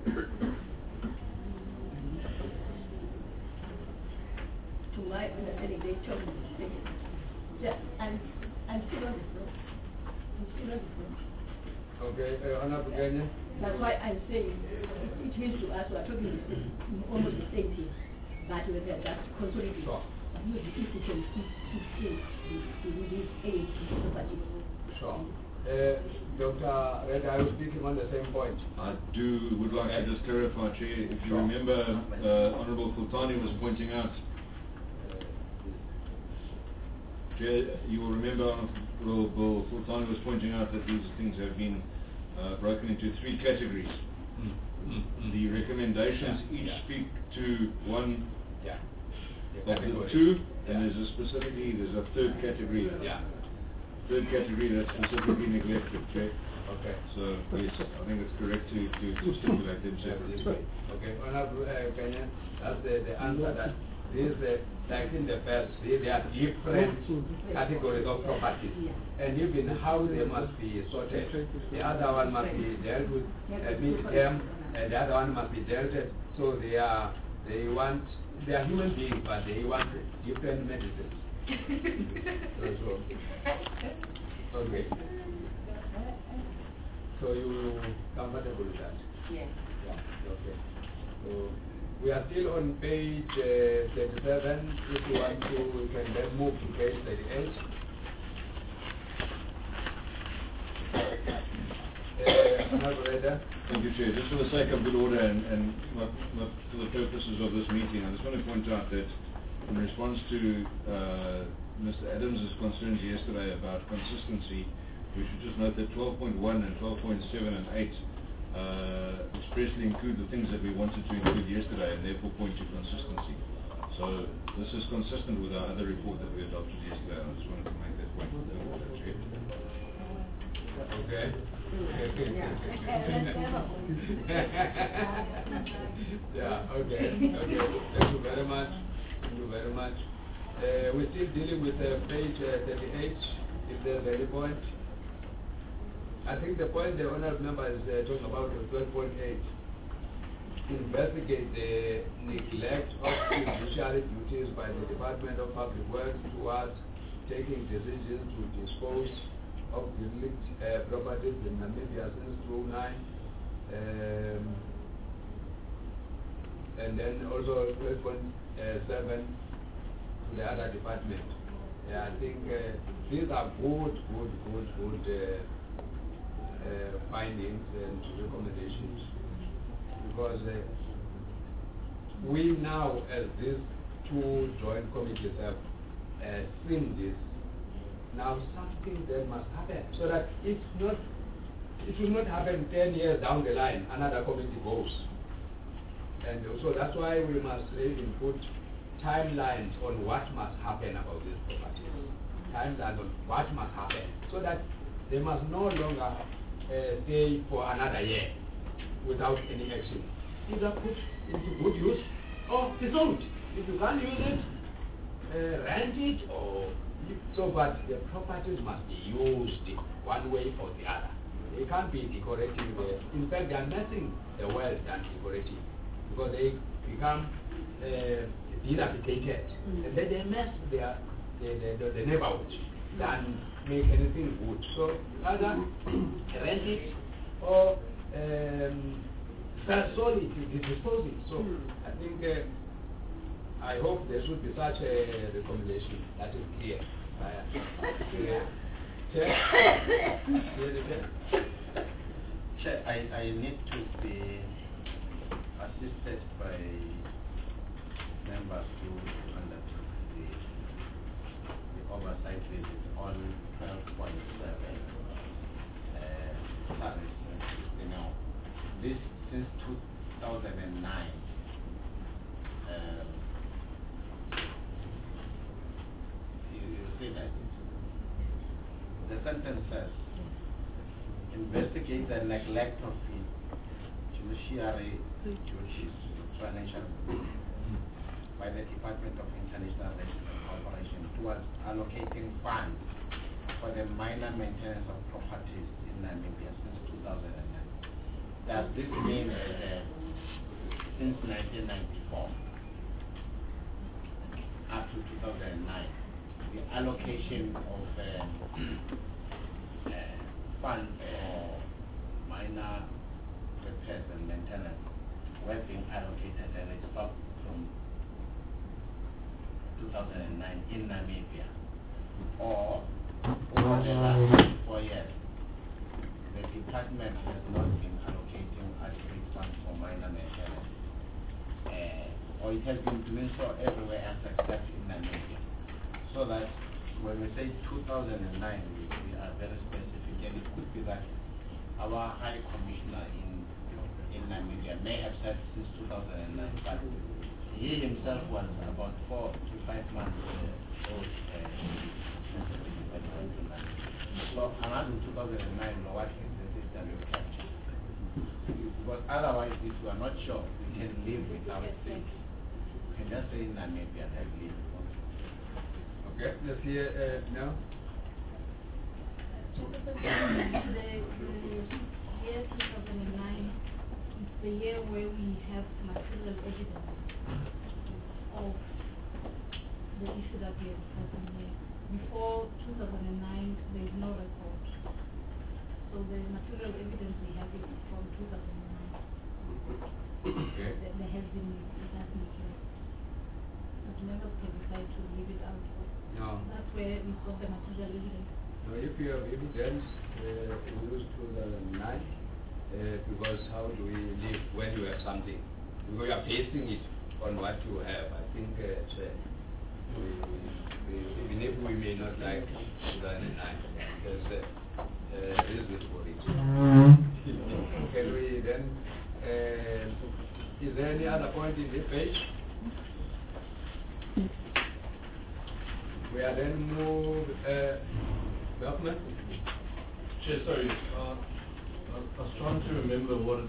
To my understanding, they told me the same. Yeah, I'm still on the floor. I'm still on the floor. Okay, Honorable Kenyon? That's why I'm saying it means to us we are talking almost the same thing, but we are just consolidating. Sure. If you can see the age property. Sure. Dr. Red, are you speaking on the same point? I would like to just clarify, Chair. If you remember, Honourable Fultani was pointing out, Chair, you will remember Honourable Fultani was pointing out that these things have been broken into three categories. The recommendations each speak to one of the two, and there's a third category. Third category that's specifically neglected, Chair. Okay. So, yes, I think it's correct to stipulate them separately. Okay, Honorable Kenyon, that's the answer that these, like in the first, there are different categories of properties. And even how they must be sorted. The other one must be dealt with mid-term, and the other one must be dealt with. So they are human beings, but they want different medicines. Okay. So you comfortable with that? Yes. Yeah, okay. So we are still on page 37. If you want to, we can then move to page 38. Thank you, Chair. Just for the sake of good order and not for the purposes of this meeting, I just want to point out that in response to Mr. Adams' concerns yesterday about consistency, we should just note that 12.1 and 12.7 and 8 expressly include the things that we wanted to include yesterday and therefore point to consistency. So this is consistent with our other report that we adopted yesterday. I just wanted to make that point. Okay. Yeah, okay. Thank you very much. We're still dealing with page 38, if there's any point. I think the point the honourable member is talking about is 12.8. Investigate the neglect of fiduciary duties by the Department of Public Works towards taking decisions to dispose of derelict properties in Namibia since 2009. And then also 12.7 to the other department. I think these are good findings and recommendations, because we now, as these two joint committees have seen this, now something there must happen, so that it will not happen 10 years down the line, another committee goes. And so that's why we must even put timelines on what must happen about these properties. Timelines on what must happen, so that they must no longer stay for another year without any action. Either put into good use or dissolved. If you can't use it, rent it or so, but the properties must be used one way or the other. They can't be decorative. In fact, they are messing the world than decorative, because they become dilapidated, and then they mess the neighborhood than make anything good. So either rent it or That's solid, it is disposing. So I think, I hope there should be such a recommendation that is clear. Chair? Chair, I need to be assisted by members who undertook the oversight visit on 12.7 service. This since 2009. You see that? The sentence says, investigate the neglect of the judiciary duties financial by the Department of International Relations and Cooperation towards allocating funds for the minor maintenance of properties in Namibia since 2009. Does this mean since 1994 up to 2009, the allocation of funds for minor repairs and maintenance were being allocated and it stopped from 2009 in Namibia? Or over the last 4 years, the department has not been allocating adequate funds for minor maintenance, or it has been doing so everywhere else except in Namibia. So that when we say 2009, we are very specific, and it could be that our High Commissioner in Namibia may have said since 2009, but he himself was about 4 to 5 months old. So around 2009, what is the system you capture? Because otherwise, if we are not sure, we can live without it. We can just say in Namibia and leave. Okay, let's hear now. The year 2009 is the year where we have material evidence of the issue that we are discussing here. Before 2009, there is no record. So the material evidence we have is from 2009. Okay. There has been that material. But members can decide to leave it out. No. That's where we got the material evidence. No, if you have evidence, use 2009, because how do we live when you have something? Because you are basing it on what you have. I think even if we may not like 2009, there's a reason for it. Can we then, is there any other point in this page? We are then move, government? Chair, sorry, I was trying to remember what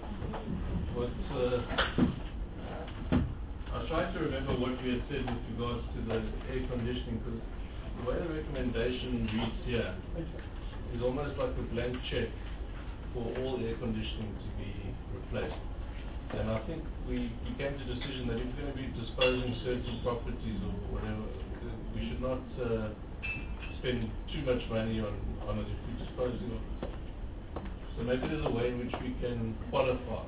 we had said with regards to the air conditioning, because the way the recommendation reads here is almost like a blank check for all air conditioning to be replaced. And I think we came to the decision that if we're going to be disposing certain properties or whatever, we should not spend too much money on it if we're disposing of it. So maybe there's a way in which we can qualify.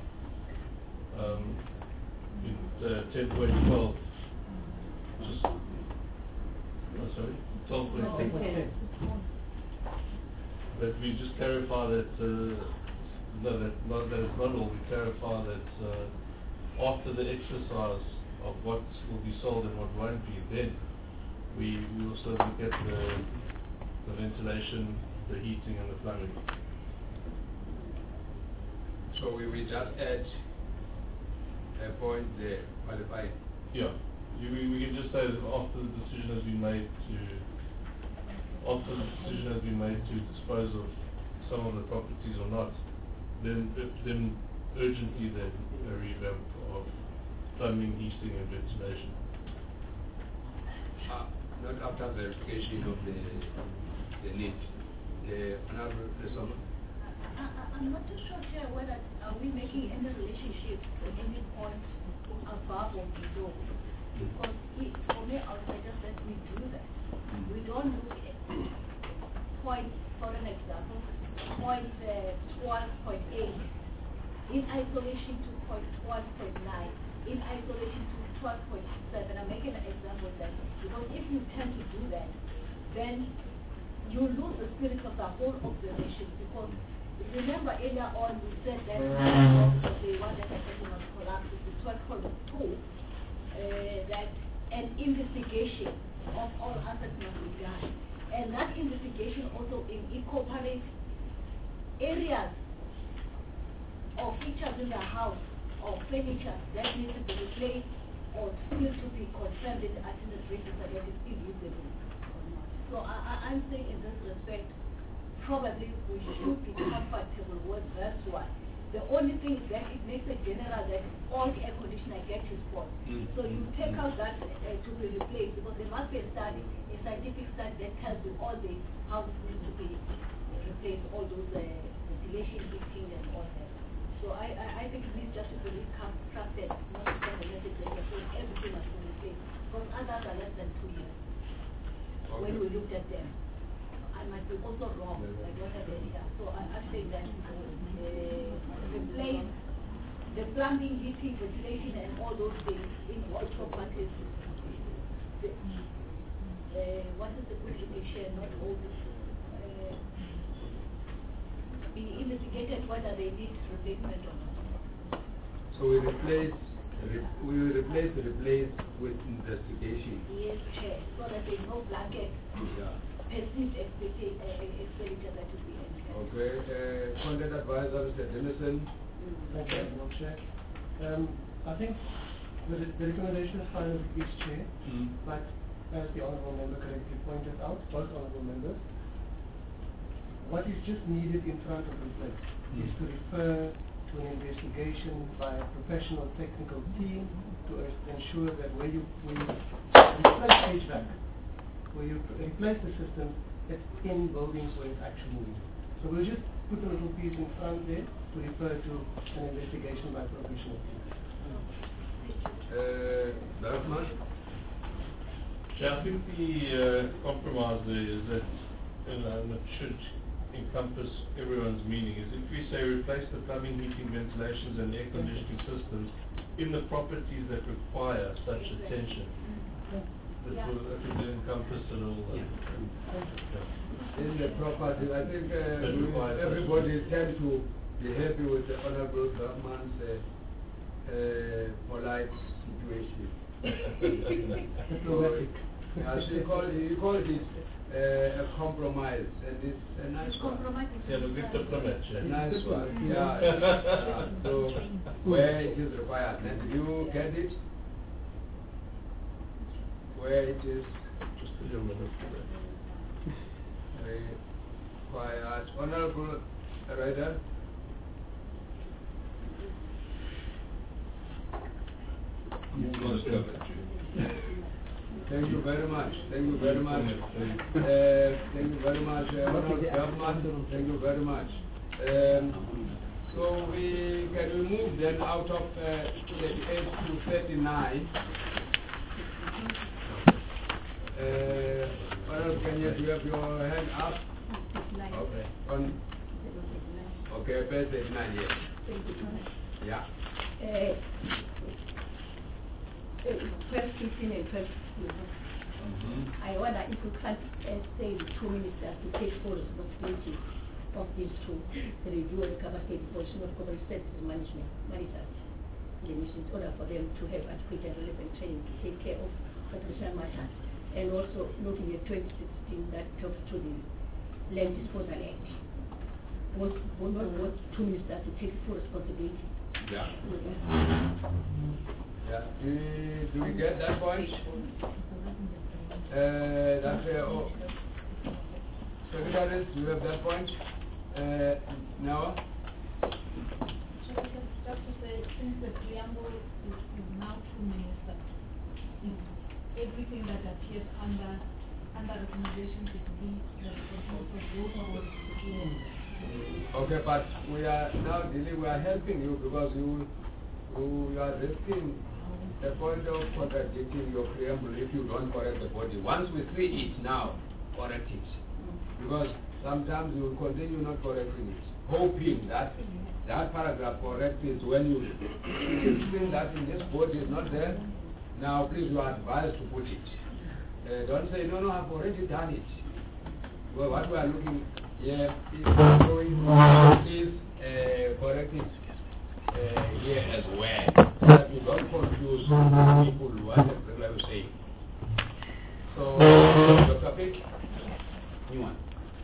In 10.12, just, sorry, 12.10. But we just clarify that, no, that it's not all. We clarify that after the exercise of what will be sold and what won't be, then we also look at the ventilation, the heating, and the plumbing. So we will just add a point there, qualifying. Yeah, we can just say that after the decision has been made to dispose of some of the properties or not, then urgently then a revamp of plumbing, heating, and ventilation. Not after verification of the need. Honorable Lesoma. I'm not too sure here whether are we making any relationship to any point above or below. Because for me, I would suggest that we do that. We don't look at point, for an example, point 12.8 in isolation to 1.9, in isolation to 12.7. I'm making an example of that because if you tend to do that, then you lose the spirit of the whole observation. Because remember earlier on we said that the one that I said was collapse is the 12.2, that an investigation of all assets must be done. And that investigation also incorporates areas or features in the house or furniture that need to be replaced or still to be confirmed in the attendance register that is still usable or not. So I'm saying in this respect, probably we should be comfortable with this one. The only thing is that it makes it general that all the air conditioner get his fault. So you take out that to be replaced because there must be a study, a scientific study that tells you all the houses need to be replaced, all those ventilation, heating and all that. So I think it needs just to be trusted, not to send a message that you're saying everything must be replaced. Because others are less than 2 years. Okay. When we looked at them. I might be also wrong, like what I did here. So I'm saying that replace the plumbing, heating, ventilation and all those things in all properties. What is the good indication, not all this, be investigated whether they need replacement or not. So we replace with investigation. Yes, Chair, so that there is no blanket perceived expenditure that will be incurred. Okay, content advisor, Mr. Dennison. Thank you, Madam Chair. I think the recommendation is fine with each chair, but as the Honourable Member correctly pointed out, both Honourable Members, what is just needed in front of the place is to refer to an investigation by a professional technical team to ensure that when you replace HVAC, where you replace the system, it's in buildings where it's actually needed. So we'll just put a little piece in front there to refer to an investigation by professional team. Bergman? I think the compromise there is that, and it should encompass everyone's meaning, is if we say replace the plumbing, heating, ventilations and air conditioning systems in the properties that require such attention. That will encompass it all. In the property, I think everybody tends to be happy with the Honourable Bergman's polite situation. Diplomatic. You call it a compromise, and it's a nice one. Yeah, the good diplomat. A nice one. Yeah. So where it is required, and did you get it? Where it is just a little minute. Required. Honourable Rider. Thank you very much. Thank you very much. Thank you very much, Honourable. Thank you very much. So we can move then out of 38 to 39. Can you have your hand up? Okay. Okay, page 39, yes. Yeah. 12, 15 and 12. I wonder if you can't say the two ministers to take full responsibility of these two, the review and capacity position of corporate services management, managers. In order for them to have adequate and relevant training to take care of operational matters. And also looking at 2016 that talks to the Land Disposal Act. Both two ministers to take full responsibility. Yeah. Yeah. Do we get that point? Secretaries, do you have that point? Now? Just to say, since the preamble is now two ministers, everything that appears under recommendation is the responsibility of both. Okay, but we are now dealing, we are helping you because you are risking the point of contradicting your preamble if you don't correct the body. Once we see it now, correct it. Because sometimes you will continue not correcting it. hoping that that paragraph correct is when you explain that in this board is not there. Now please you are advised to put it. Don't say, no, I've already done it. Well, what we are looking here is showing, please correct it here as well. So that you don't confuse people what I was saying. So, Dr. Pick? New one.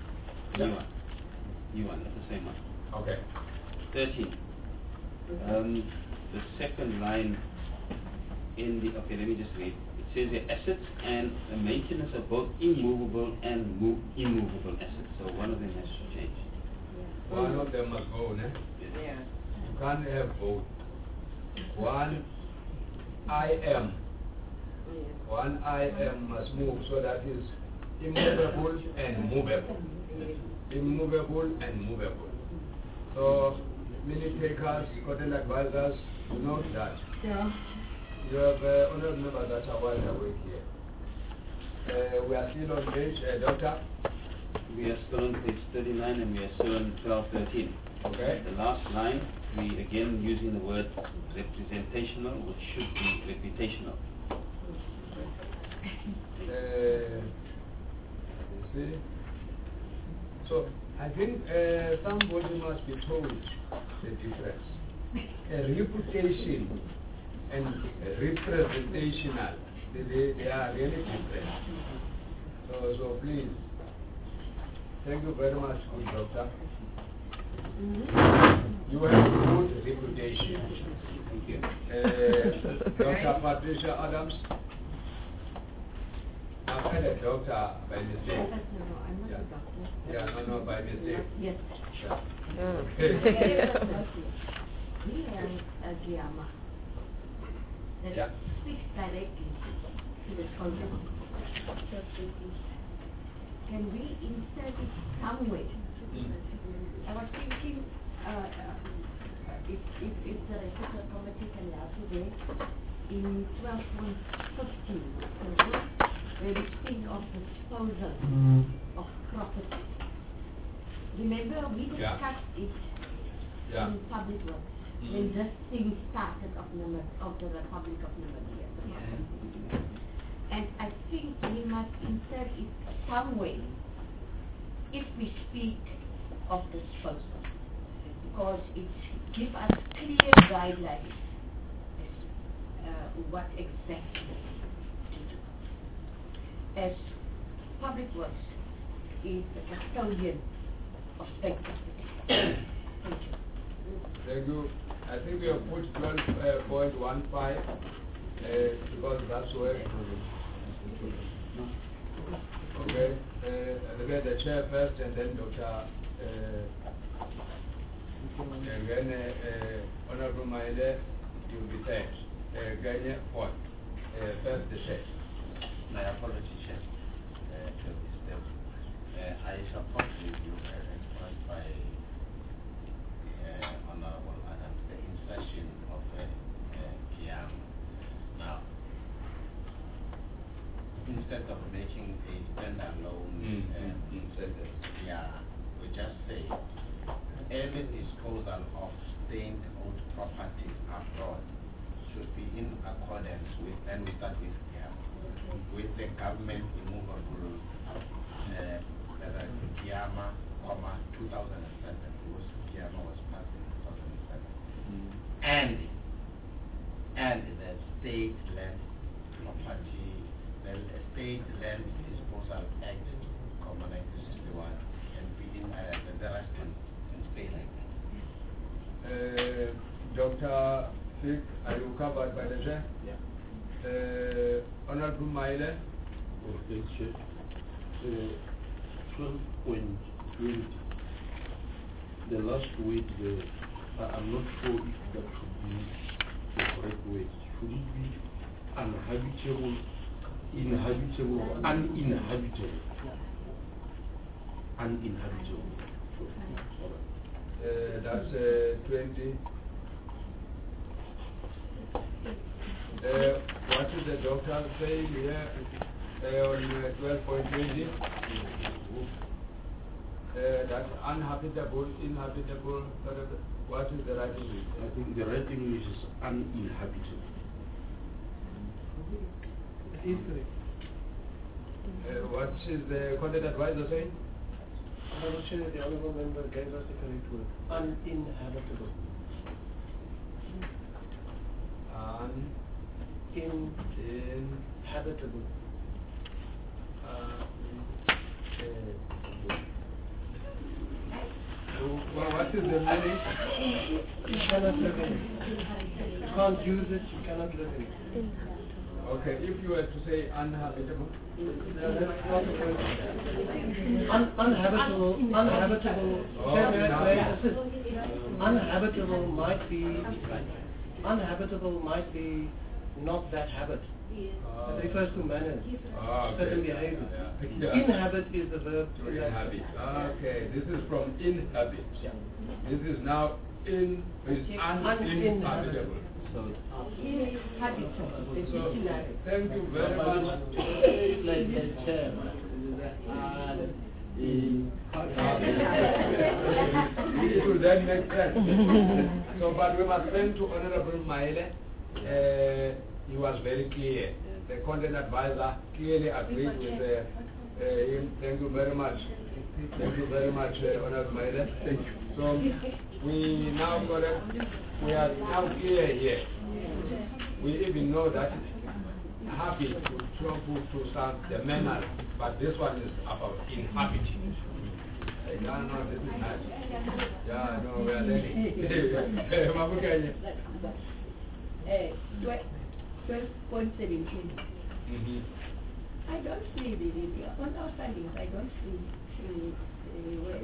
New one, not the same one. Okay. 13. The second line in the, okay, let me just read. It says the assets and the maintenance of both immovable and immovable assets. So one of them has to change. One of them must go, ne? Yeah. You can't have both. One IM must move, so that is immovable and movable. Immovable and movable. So, minute takers, content advisors, you know that. Yeah. You have honored members that are wide awake here. We are still on page, Doctor? We are still on page 39 and we are still on 1213. Okay. The last line, we again using the word representational, which should be reputational. You see? So, I think somebody must be told the difference. Reputation and representational, they are really different. So please, thank you very much, good doctor. You have good reputation. Thank you. Dr. Patricia Adams. I've had a doctor by mistake. No, I'm not a doctor. Yeah, no, by mistake. Yes. Yeah. We have a Giamma that speaks directly to the content. Can we insert it somewhere? I was thinking if the regular committee can help today in 12.15, where we speak of disposal of property. Remember, we discussed it in Public Works when this thing started of the Republic of Namibia. And I think we must insert it somewhere if we speak of disposal, because it gives us clear guidelines what exactly to do. As Public Works is the custodian of state property. Thank you. Thank you. I think we have put 12.15 because that's where. Okay. The chair first and then Dr. And then Honorable Maile, you'll be third. Ganya, what? First the chair. My apologies, Chair. I support the view expressed by Honorable Adams, the insertion of Kiam. Now, instead of making a standalone sentence, we just say any disposal of state-owned properties abroad should be in accordance with, and we start with with the government immovable Kiama, 2007, because Kiama was passed in 2007, and the state land property, the State Land Disposal Act, 1961, and within the rest in state like that. Dr. Fick, are you covered by the chair? Yeah. Honorable Maile. Okay, Chair. 12.20. The last word there, I'm not sure if that should be the correct word. Should it be unhabitable, inhabitable, or uninhabitable? Uninhabitable. That's 20. What is the doctor saying here on 12.20? That uninhabitable, inhabitable, whatever. What is the right English? I think the right English is uninhabitable. It is correct. What is the content advisor saying? Honorable Chair, the honourable member gave us the correct word. Uninhabitable. Uninhabitable. What is the meaning? You cannot live in it. You can't use it, you cannot live in it. Okay, if you were to say uninhabitable. Uninhabitable might be not that habit. It refers to manners, certain behavior. Inhabit is the verb to inhabit. Okay, this is from inhabit. This is now uninhabitable. So, thank you very much. It will then make sense. So, but we must turn to Honorable Maile. He was very clear. The content advisor clearly agreed with him. Thank you very much. Thank you very much, Honorable Maile. Thank you. So, we are now clear here. We even know that happy to start the manner, but this one is about inhabiting. No, this is nice. Yeah, no, we are learning. 12.17. I don't see on our findings, I don't see where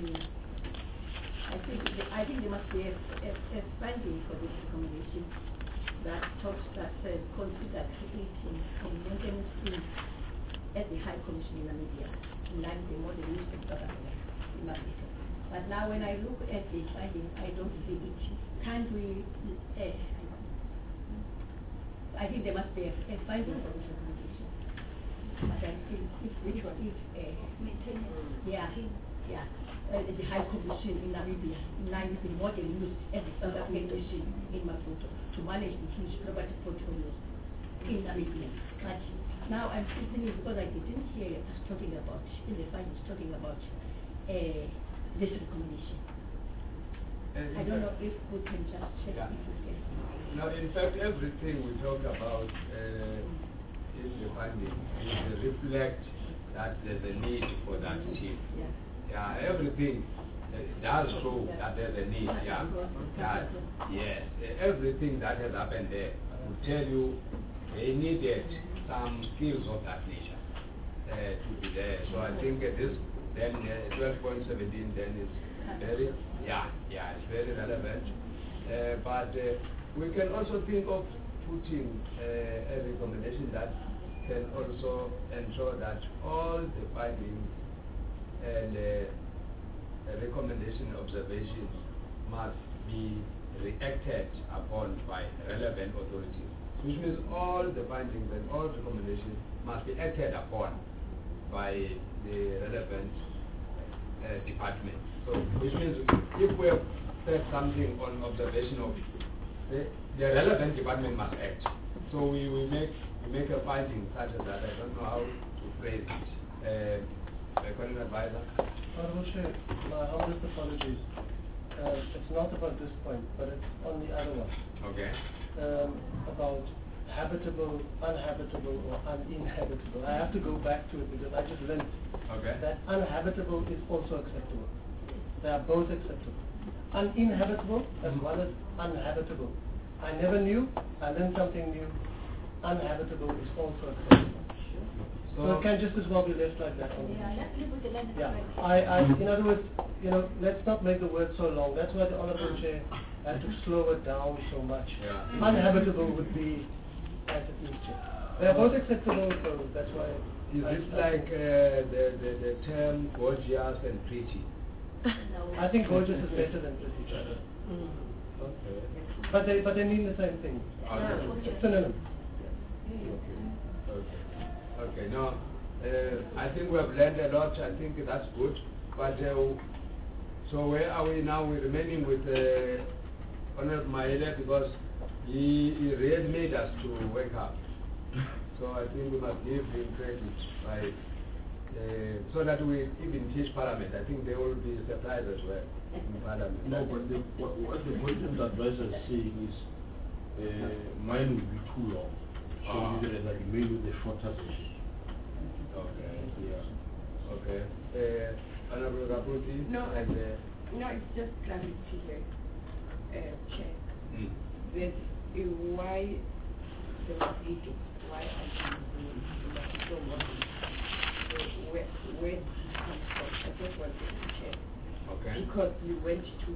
I think there must be a finding for this recommendation that says consider creating a maintenance team at the High Commission in Namibia, in line with the model used in South Africa, in Namibia. But now when I look at the findings, I don't see it. Can't we? I think there must be a finding for this recommendation. But I think the High Commission in Namibia, in line with the model used at the South African Commission in Maputo to manage the huge property portfolios in Namibia. But now I'm thinking because I didn't hear us talking about, in the findings, talking about this recommendation. I don't know if we can just check if we can. Now, in fact, everything we talk about in the finding reflects that there's a need for that team. Yeah, everything does show that there's a need. Yes, everything that has happened there will tell you they needed some skills of that nature to be there. So I think this then 12.17 then is very it's very relevant. But we can also think of putting a recommendation that can also ensure that all the findings and recommendation observations must be reacted upon by relevant authorities, which means all the findings and all recommendations must be acted upon by the relevant department. So, which means if we have said something on observation of the relevant department must act. So we make a finding such as that. I don't know how to phrase it. Content advisor. Honorable Chair, my humblest apologies. It's not about this point, but it's on the other one. Okay. About habitable, uninhabitable, or uninhabitable. I have to go back to it because I just learned that uninhabitable is also acceptable. They are both acceptable. Uninhabitable as well as uninhabitable. I never knew, I learned something new. Uninhabitable is also acceptable. So it can just as well be left like that. In other words, let's not make the word so long. That's why the Honorable Chair had to slow it down so much. Uninhabitable would be as it needs to. They are both acceptable, so that's why. Is this like the term gorgeous and pretty? I think gorgeous is better than pretty. Okay. But they mean the same thing. Synonym. Okay, no, I think we have learned a lot. I think that's good. But so where are we now? We're remaining with Honorable Maele because he really made us to wake up. So I think we must give him credit by so that we even teach Parliament. I think they will be surprised as well in Parliament. No, but what the President advisor is saying is mine will be too long. So we will remain with the shorter version. Okay. Yeah. Okay. Honorable Raputi? No, no, it's just clarity here, Chair. That why the Maputo, why I think so much, where it comes from, I just wanted to check. Okay. Because you went to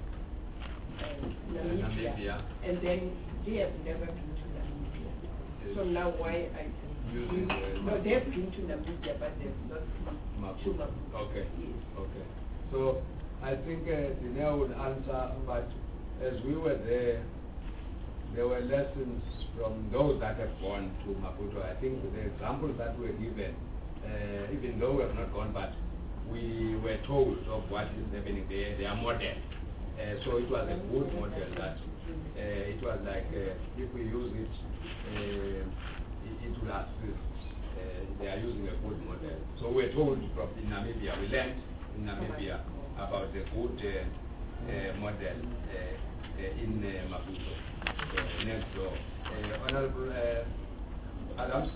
Namibia, and then they have never been to Namibia. So now why I no, they've been to Namibia, but they've not been to Maputo. Okay. Yes. Okay. So I think Dineo would answer, but as we were there were lessons from those that have gone to Maputo. I think the examples that were given, even though we have not gone, but we were told of what is happening there. They are model. So it was a good model that it was like if we use it, it will assist. They are using a good model. So we were told from in Namibia, we learned in Namibia about the good model in Maputo. Next door. Honorable Adams?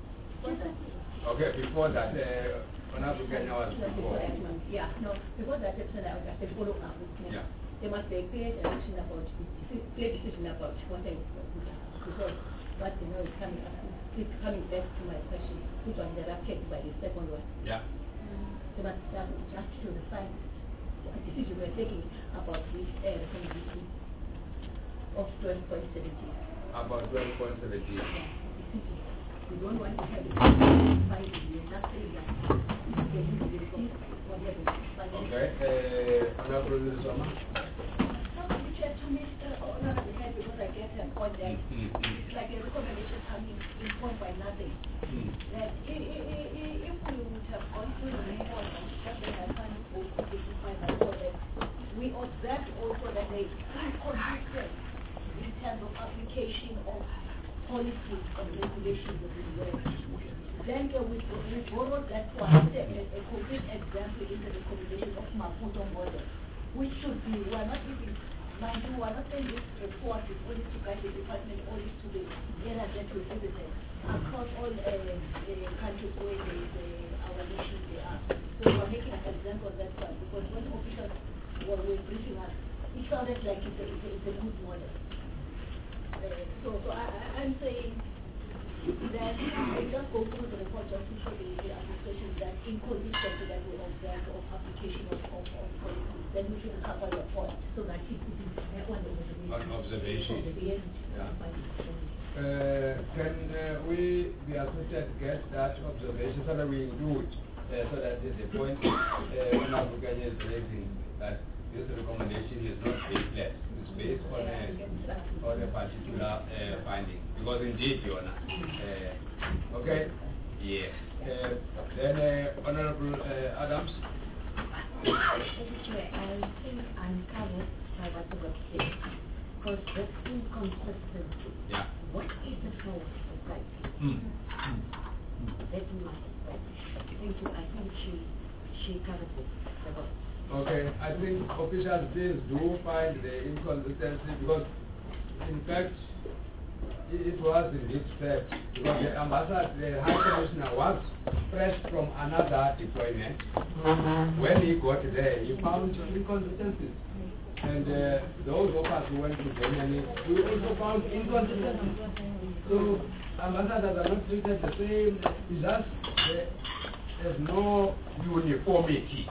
Okay, before that, Honorable Kenya was before. Yeah, no, before that, I would have to follow up with me. Yeah. There must be a clear decision about what I because what is coming up. It's coming back to my question, which was interrupted by the second one. Yeah. They must just to the side a decision we're taking about this recommendation of 12.17. About 12.17. We don't want to have it finding you, not saying that they need to receive whatever. Okay, Honorable Zoma. To me, honorable head, because I get a point that it's like a recommendation coming informed by nothing. That if we would have gone through the report and just then I find that we observed also that there is inconsistent in terms of application of policies and regulations of the world. Then we borrowed that for a concrete example in the recommendation of Maputo model, which should be, we are not even, mind you, we are not saying this report is only to guide the department, only to the areas that we visited across all countries where our nations they are. So we are making an example of that one, because when officials were briefing us, it sounded like it's a good model. So I'm saying that I just go through the report just to show the administration that inconsistent that we observe of application of policies, then we should cover your point so that it is on observation. Yeah. Can we be assisted get that observation so that we include so that the point Honorable Kenya is raising that this recommendation is not baseless. It's based on a particular finding. Because indeed, Your Honor. Okay? Yeah. Then Honorable Adams. I think I'm covered by what you have said. Because this inconsistency, what is the source of that? That we must explain. Thank you. I think she covered it. Okay, I think officials do find the inconsistency because, in fact, it was in this fact because the ambassador, the High Commissioner, was fresh from another deployment. When he got there, he found inconsistencies. And those of us who went to Germany, we also found inconsistencies. So, ambassadors are not treated the same. It's just there's no uniformity.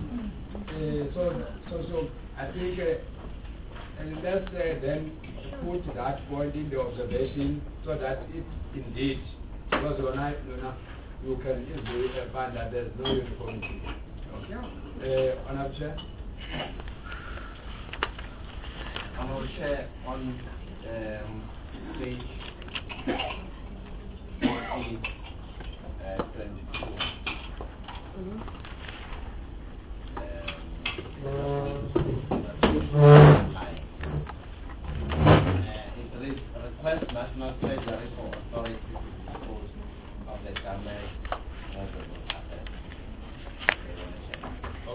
So I think and let's then put that point in the observation so that it indeed, because you can easily find that there's no uniformity. Okay. Honorable Chair. Honorable Chair, on page 14, 22.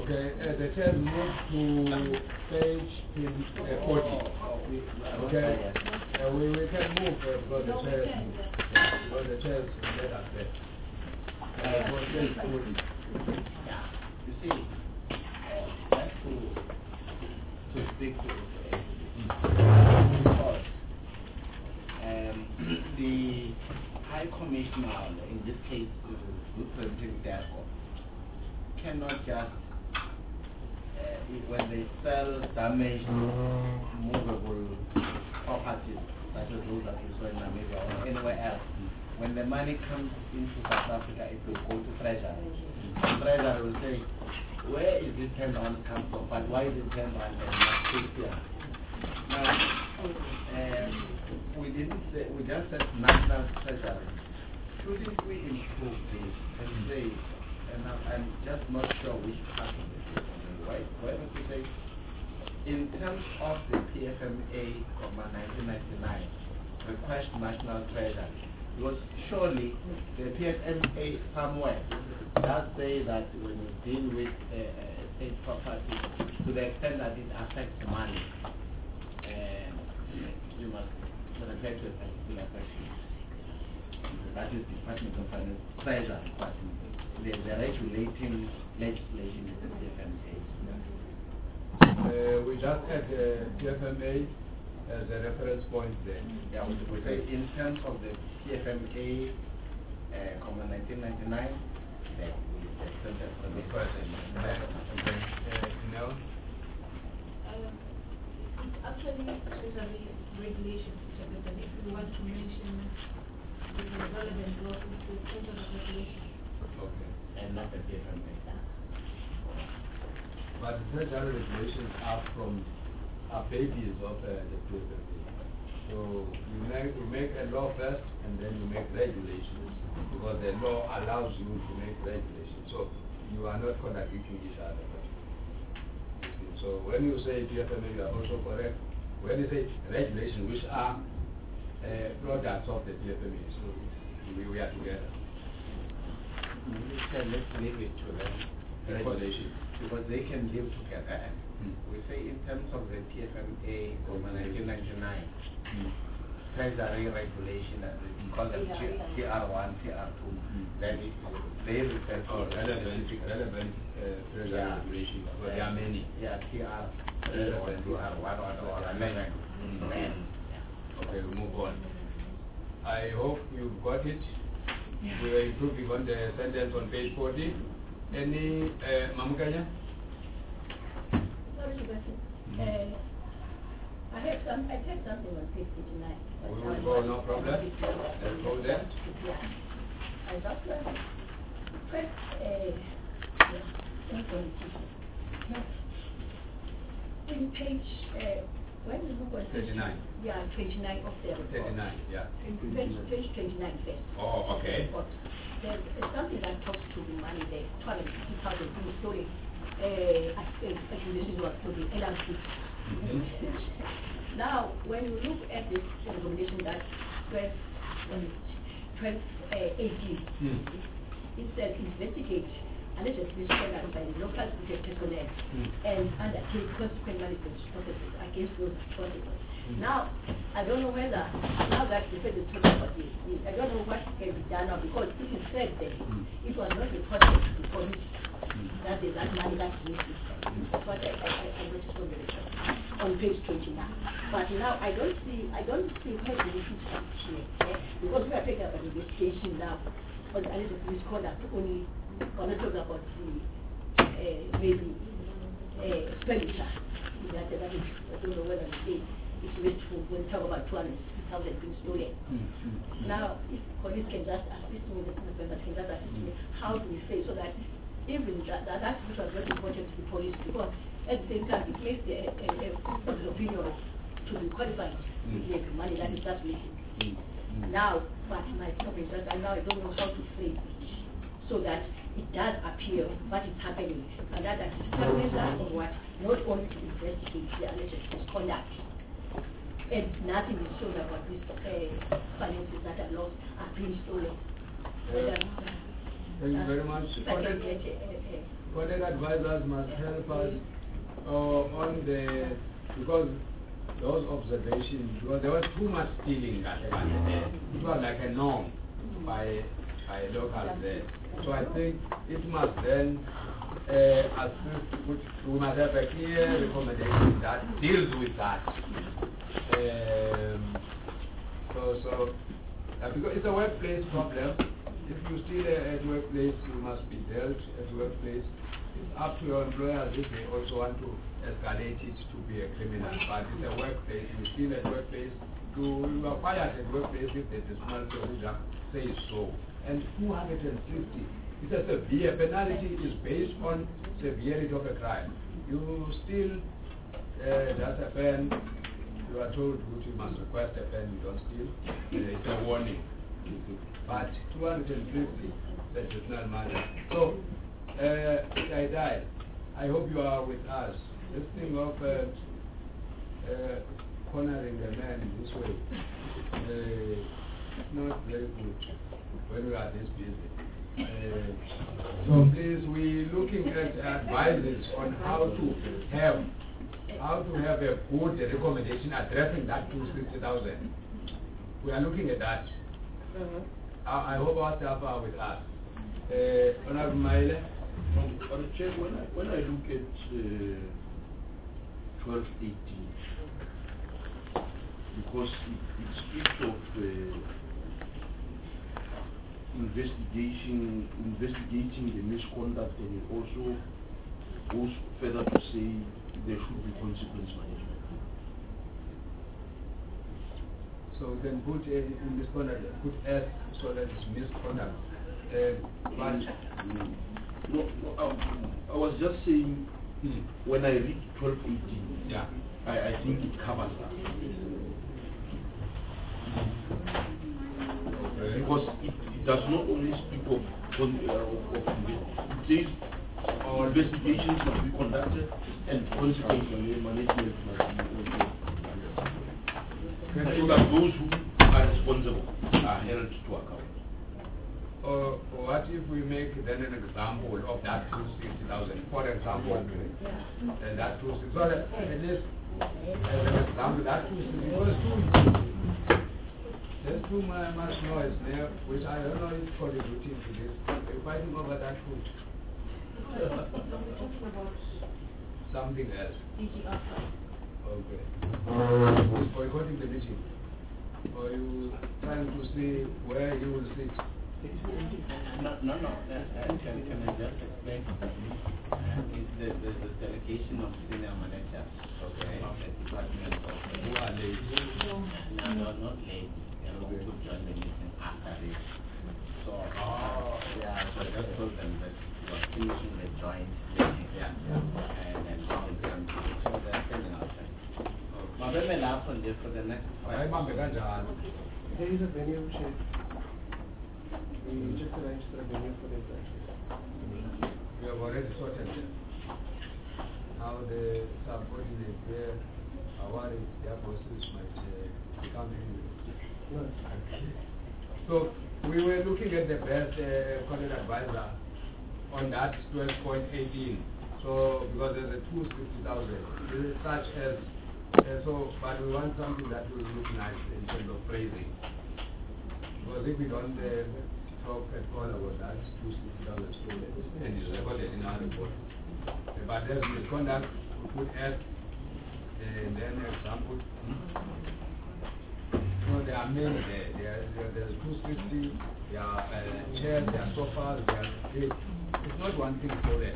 Okay, the chair move to page 40. Okay, we can move because the chair let us there. Page 40. You see, that's to speak to because the High Commissioner, in this case, President Derko, cannot just, when they sell damaged, movable properties, such as those that we saw in Namibia or anywhere else, when the money comes into South Africa, it will go to Treasury. Treasury will say, where is this 10 on come from? But why is it 10 on and not 50? Now, we didn't say, we just said national treasury. Shouldn't we improve this and say, and I'm just not sure which part of it. Why don't we say, in terms of the PFMA, 1999, request national treasury, because surely the PFMA somewhere does say that when you deal with state property, to the extent that it affects money, you must refer to a particular section. That is Department of Finance Treasury, but the regulating legislation is the PFMA. We just had PFMA as a reference point there. Yeah, we say in terms of the PFMA, 1999, that we extended from the person. It's actually treasury regulations, and if you want to mention the relevant law, it's the treasury regulation. Okay. And not the PFMA. But the treasury regulations are babies of the PFMA. So you make a law first, and then you make regulations, because the law allows you to make regulations. So you are not contradicting each other. So when you say PFMA, you are also correct. When you say regulations, which are products of the PFMA, so we are together. Let's leave it to them. Regulation. Because they can live together. We say in terms of the PFMA from 1999, treasury regulation, we call them TR1, TR2, that is, they refer to relevant treasury regulations, but there are many. Yeah, TR1 or amendment. Okay, we move on. I hope you got it. We are improving on the sentence on page 40. Any, Mamukanya? Sorry, Sebastian. I take something on page 59. We will go, no problem. Let's go there. I just first, in page, when you look at 39. Yeah, 29 of the report. 39, yeah. Page 29 first. Oh, okay. There's something that talks to the money there, 250,000 in the story. Acquisition was to the LRC. Now, when you look at this recommendation that 1218, it says investigate alleged misconduct by the local security personnel and undertake consequent management processes against those responsible. Now, I don't know whether, now that the Fed is talking about this, I don't know what can be done now, because it is said that it was not reported to the police that there's that money that's missing. That's what I noticed on the report, on page 29. But now I don't see where the issue comes here, because we are taking up an investigation now on the alleged misconduct only. We're not talking about the maybe expenditure. That is, I don't know whether the state is meant to when we talk about 200,000 being stolen. Now, if police can just assist me, the member can just assist me, how do we say so that even that which was not important to the police, because at the same time it makes the opinion to be qualified with the money that is just missing. Now, but my problem is that now I don't know how to say so that it does appear what is happening, and that is fundamental of what not only to investigate the alleged misconduct, and nothing is shown about these finances that are lost are being stolen. Thank you very much. If I can get Coded advisors must help us on the, because those observations, because there was too much stealing at once there. It was like a norm by locals there. So I think it must then assist, we must have a clear recommendation that deals with that. Because it's a workplace problem. If you steal at workplace, you must be dealt at workplace. It's up to your employers if they also want to escalate it to be a criminal. But it's a workplace. You steal at workplace, you are fired at workplace if the disciplinary procedure says so. And 250, it's a severe penalty is based on severity of a crime. You steal, that's a pen. You are told that you must request a pen, you don't steal. It's a warning. But 250, that is not money. So, I hope you are with us. This thing of cornering the man in this way is not very good when we are this busy. So please, we're looking at advices on how to have a good recommendation addressing that 260,000. We are looking at that. I hope our staff are with us. Honorable Maile. Chair, when I look at 1218, because it speaks of investigating the misconduct, and it also goes further to say there should be consequence management. So then put in misconduct, put S so that it's misconduct. I was just saying, when I read 1218, yeah, I think it covers that. Because it does not only speak of it says investigations must be conducted and consequence management must be also, so that those who are responsible are held to account. What if we make then an example of that 260,000? For example, that 260,000. So at least as an example, that 260,000 there's too much noise there, which I don't know is contributing to this. We're fighting over that food. Something else. Okay. Boycotting the meeting. Or you trying to see where you will sit? No. Can I just explain? It's the delegation of senior managers, okay, of the department who are late. No, not late. Who join the meeting after this. So, yeah, so I just told them that we are finishing the joint meeting, and then going to so they're spending our time. But when we laugh on this for the next 5 months. There is a venue shape. We just arranged for a venue for the executive. We have already sorted it. Now the subordinate there, their bosses might come in. So we were looking at the best content advisor on that 12.18. So because there's a 260,000, such as but we want something that will look nice in terms of phrasing. Because if we don't talk at all about that, 260,000 and it's recorded in our report. But there's misconduct, we put F, and then example. So there are many there. There's 260, there are chairs, there are sofas, there are it's not one thing for them.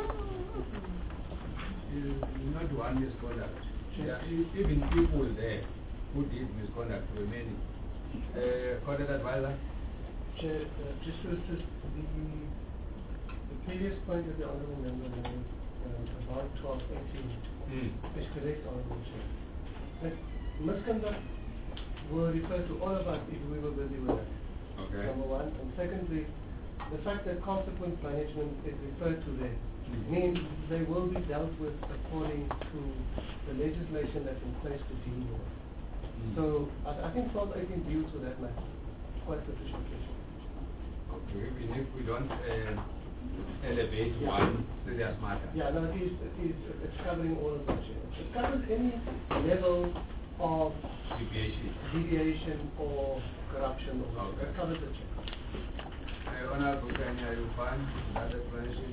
It's not one misconduct. There are even people there who did misconduct were many. Content advisor? Chair, just to assist, the previous point of the Honourable Member made about 1218 is correct, Honourable Chair. But misconduct will refer to all of us if we were busy with that. Okay. Number one. And secondly, the fact that consequence management is referred to there means they will be dealt with according to the legislation that's in place to deal with it. So I think 1218 deals with that matter quite sufficiently. Okay, even if we don't elevate one serious matter. Yeah, no, it's covering all of that. It covers any level of deviation or corruption. Or Okay. It covers it. Honorable Kenya, are you fine with that explanation?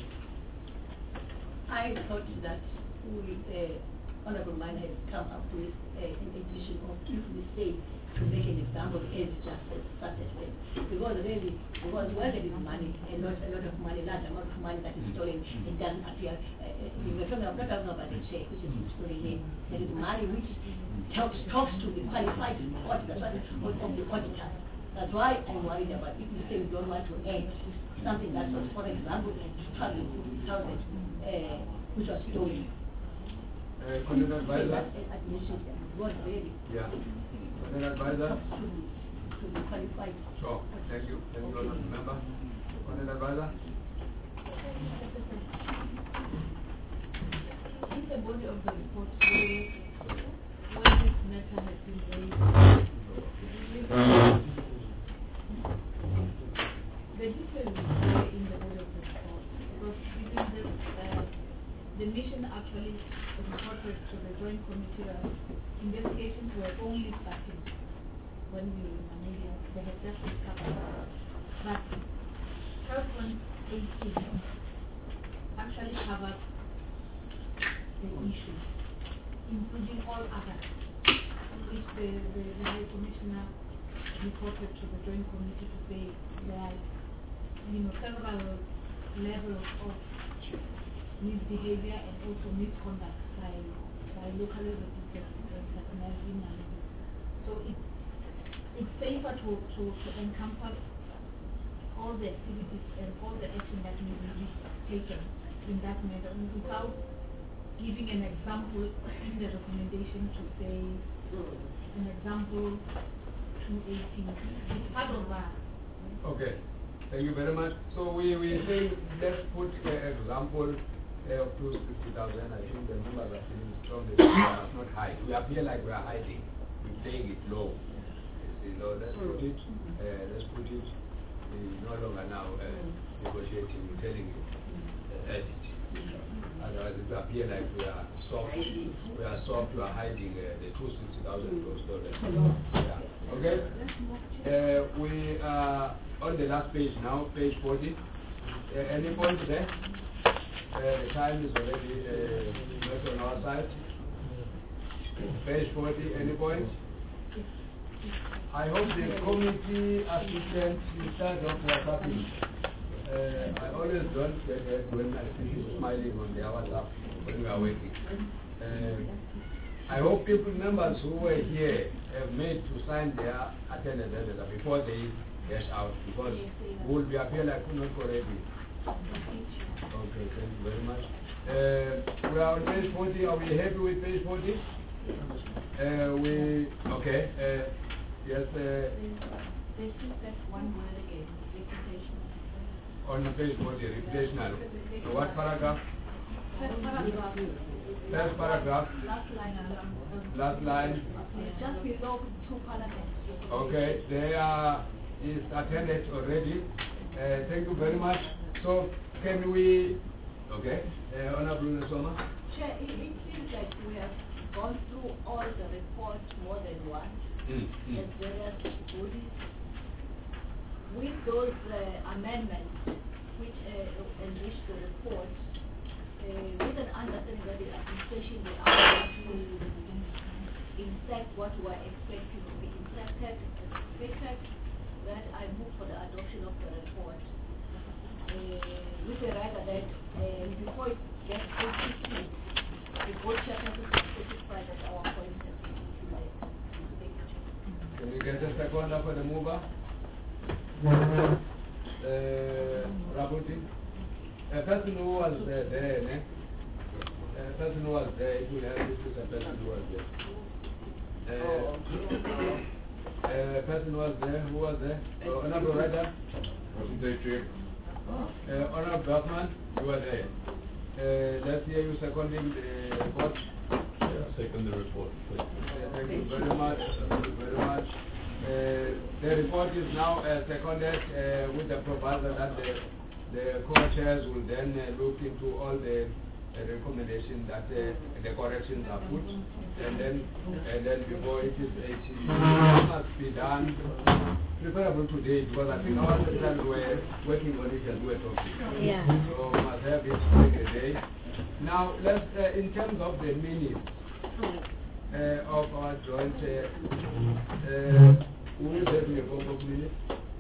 I thought that Honorable Man has come up with an addition of if we say to make an example as just started saying. Because really, where there is money, a lot of money, large amount of money that is stolen, it doesn't appear. We're talking about the check, which is stolen in. There is money which talks to the qualified auditors of the auditors. That's why I'm worried about if you say we don't want to add something that was, for example, 250,000, which was stolen. Content advisor? Was really. Yeah. Content advisor? To be qualified. Sure. Thank you. Thank you, Honorable Member. Content advisor? In the body of the report where this matter has been raised, the details are in the body of the report because within this, the mission actually reported to the Joint Committee that investigations were only starting when we were in Namibia. They had just discovered. But 12.18 actually covers the issue, including all others, which the High Commissioner reported to the Joint Committee to say there are several levels of misbehavior and also misconduct by locally registered personnel in Namibia. So it's safer to encompass all the activities and all the action that may be taken in that matter without giving an example in the recommendation to say an example 218. It's part of that. Okay. Thank you very much. So we say let's put an example of 260,000. I think the numbers are feeling strong. They are not high. We appear like we are hiding. We're playing it low. Let's put it. Let's put it. We're no longer now negotiating. We're telling you as it is. Otherwise, it will appear like we are soft. We are soft. We are hiding the 260,000 dollars. Yeah. Okay. We are on the last page now, page 40. Any points there? The time is already not on our side. Page 40. Any points? I hope the committee assistant in charge of WhatsApp. I always don't get it when I see you smiling on their WhatsApp when we are waiting. I hope people, members who were here, have made to sign their attendance letter before they dash out, because we will be appear like we're not already. Okay, thank you very much. We are on page 40. Are we happy with page 40? Okay. Yes. They still said one word again, reputational. On page 40, reputational. What paragraph? First paragraph. Last line. Just below 2 paragraphs. Okay, there is attended already. Thank you very much. So, can we... Okay. Honorable Nsoma? Chair, it seems like we have gone through all the reports more than once. As various bodies. With those amendments which enrich the report, with an understanding that the administration will have to insert what we are expecting to be inserted as stated, that I move for the adoption of the report. With the writer that before it gets executed, the board chairperson will specify that our point has been utilized. Can you get a second for the mover? Rabuti? A person who was there, a person who was there, it will help if it's a person who was there. A person who was there, who was there? Honorable Writer? Wasn't there, Chair? Honorable Bergman, you were there. Let's hear you seconding the report. Second the report. Thank you very much. Thank you very much. The report is now seconded with the proposal that the co-chairs will then look into all the recommendations that the corrections are put, and then before it must be done, preferable today, because I think all the time we're working on it as we're talking. Yeah. So we must have it take a day. Now, let's, in terms of the minutes of our joint, who is there to a form of minutes?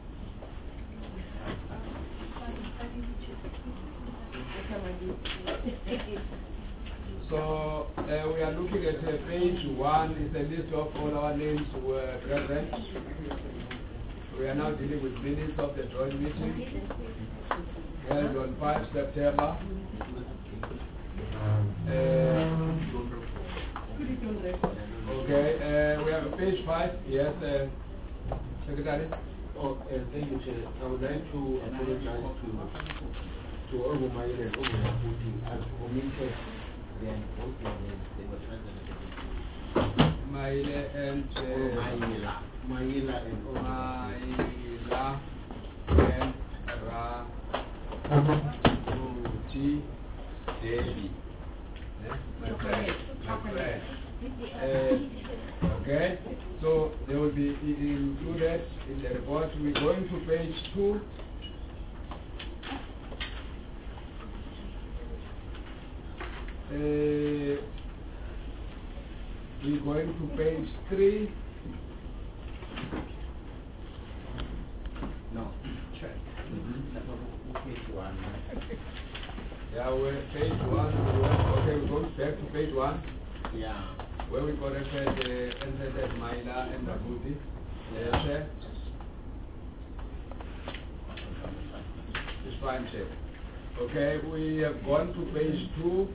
So we are looking at page 1, is a list of all our names who were present. We are now dealing with minutes of the joint meeting held on 5 September. Okay, we have page 5, yes, Secretary. Oh, thank you, Chair. I would like to apologize to all of my and all of my voting as omitted their voting they were present. Maila and Maila and Ra Uti Devi. My friend. Okay, so they will be included in the report. We're going to page 2. We're going to page 3. No, check. Page 1. Yeah, we're page 1. Okay, we're going back to page 1. Yeah. Where we corrected the Maila and Nabuti. Yes, Chair. It's fine, Chair. Okay, we have gone to page 2.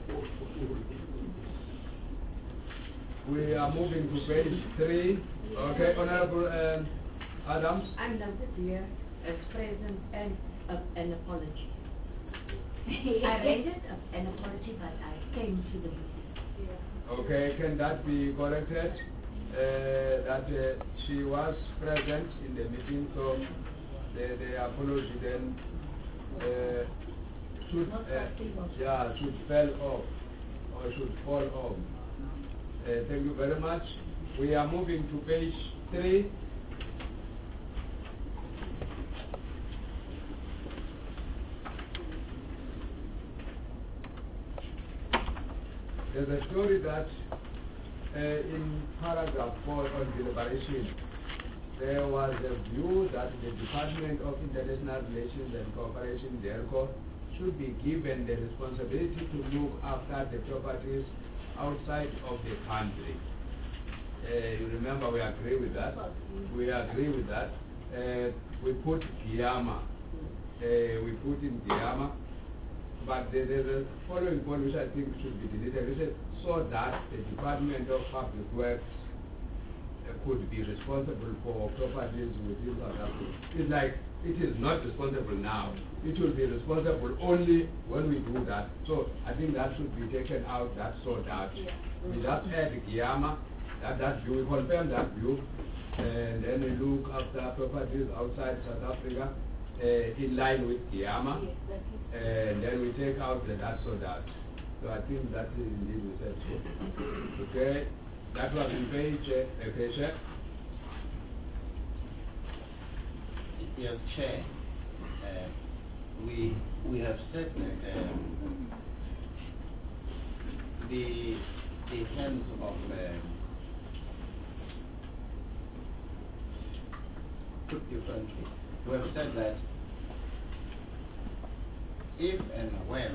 We are moving to page 3. Okay, Honorable Adams. I'm noted here as present and an apology. I read it, an apology, but I came to the meeting. Okay, can that be corrected? That she was present in the meeting, so the apology then should fall off or should fall off. Thank you very much. We are moving to page 3. There's a story that in paragraph 4 on deliberation, there was a view that the Department of International Relations and Cooperation, DERCO, should be given the responsibility to look after the properties outside of the country. You remember we agree with that? We agree with that. We put Giyama. We put in Giyama. But there's a following point which I think should be deleted. It says, so that the Department of Public Works could be responsible for properties within South Africa. It's like it is not responsible now. It will be responsible only when we do that. So I think that should be taken out, that so that. We just add Giyama, that view, we confirm that view, and then we look after properties outside South Africa in line with Giyama, and then we take out the that so that. So I think that is indeed we said so. Okay, that was in page, okay, Chair. Yes, Chair. We have said that in terms of put differently, we have said that if and when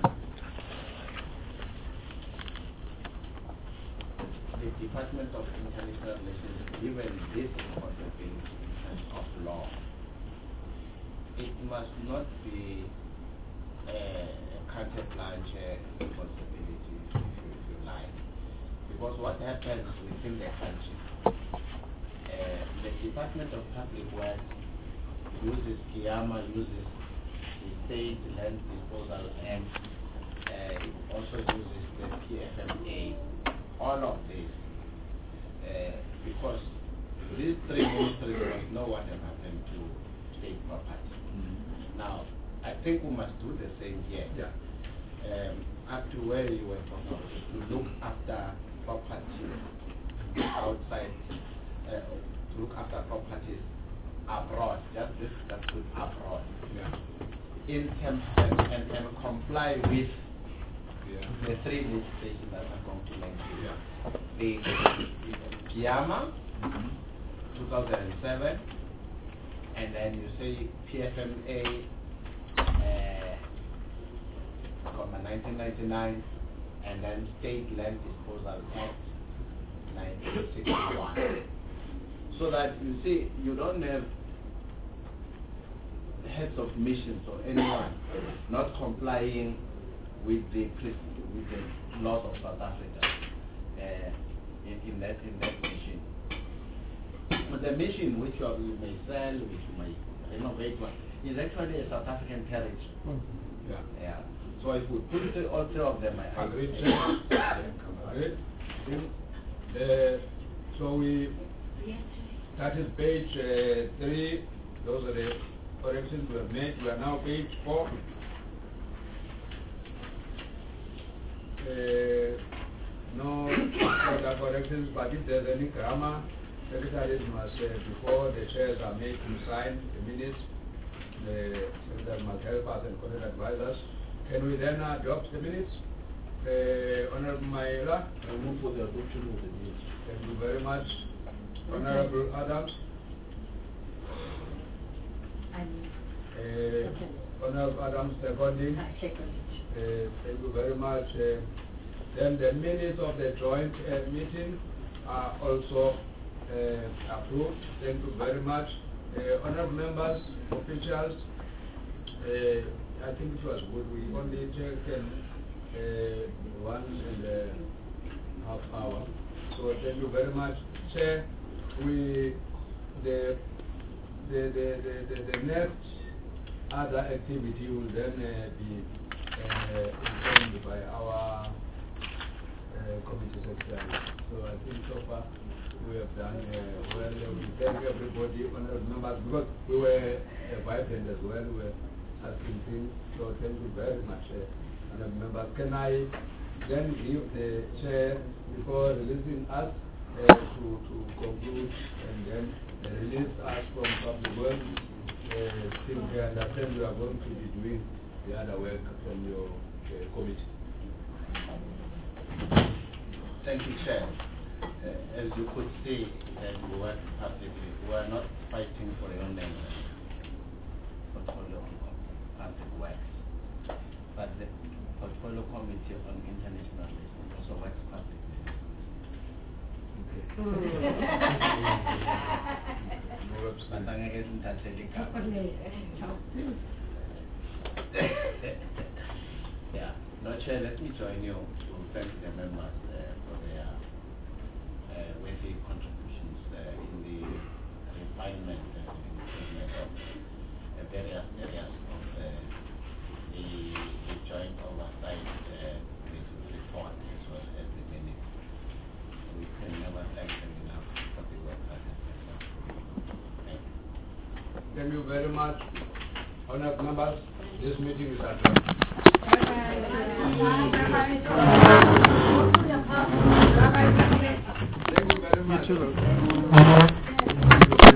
the Department of International Relations is given this responsibility in terms of law, it must not be a carte blanche responsibility, if you like. Because what happens within the country, the Department of Public Works uses Giyama, uses the State Land Disposal Act, it also uses the PFMA, all of this, because these three ministries must know what has happened to state property. Now, I think we must do the same here. Yeah. Up to where you were talking about, to look after property outside, to look after properties abroad, just put abroad. Yeah. In terms and comply with the three legislation that are going to make you. The PIAMA, 2007, and then you say PFMA, 1999, and then State Land Disposal Act, 1961. So that you see, you don't have heads of missions or anyone not complying with the laws of South Africa in that mission. But the mission which you may sell, which you may renovate, is actually a South African territory. Yeah. So if we put all three of them, I agree. So that is page 3. Those are the corrections we have made. We are now page 4. No further corrections, but if there's any grammar, secretaries must, before the chairs are made to sign the minutes, the secretary must help us and contact advisors. Can we then adopt the minutes? Honorable Maila? I move for the adoption of the minutes. Thank you very much. Honorable Adams? Honorable Adams, seconding? Thank you very much. Then the minutes of the joint meeting are also approved. Thank you very much. Honorable members, officials, I think it was good. We only taken 1.5 hours. So thank you very much. Chair, the next other activity will then be informed by our committee secretary. So I think so far we have done well. We thank everybody, honorable members, because we were vibrant as well. We were asking things. So thank you very much, honorable members. Can I then give the chair, before releasing us, to conclude and then release us from public work? Think I understand you are going to be doing the other work from your committee. Thank you, Chair. As you could see, that we work publicly. We are not fighting for your name, portfolio on public works, but the portfolio committee on international relations also works publicly. Yeah. No, Chair, let me join you to thank the members for their weighty contributions in the refinement and improvement of various areas of the joint oversight report as well as the minutes. We can never thank them enough for the work that has been done. Thank you. Thank you very much. Honored members, this meeting is adjourned. Thank you very much.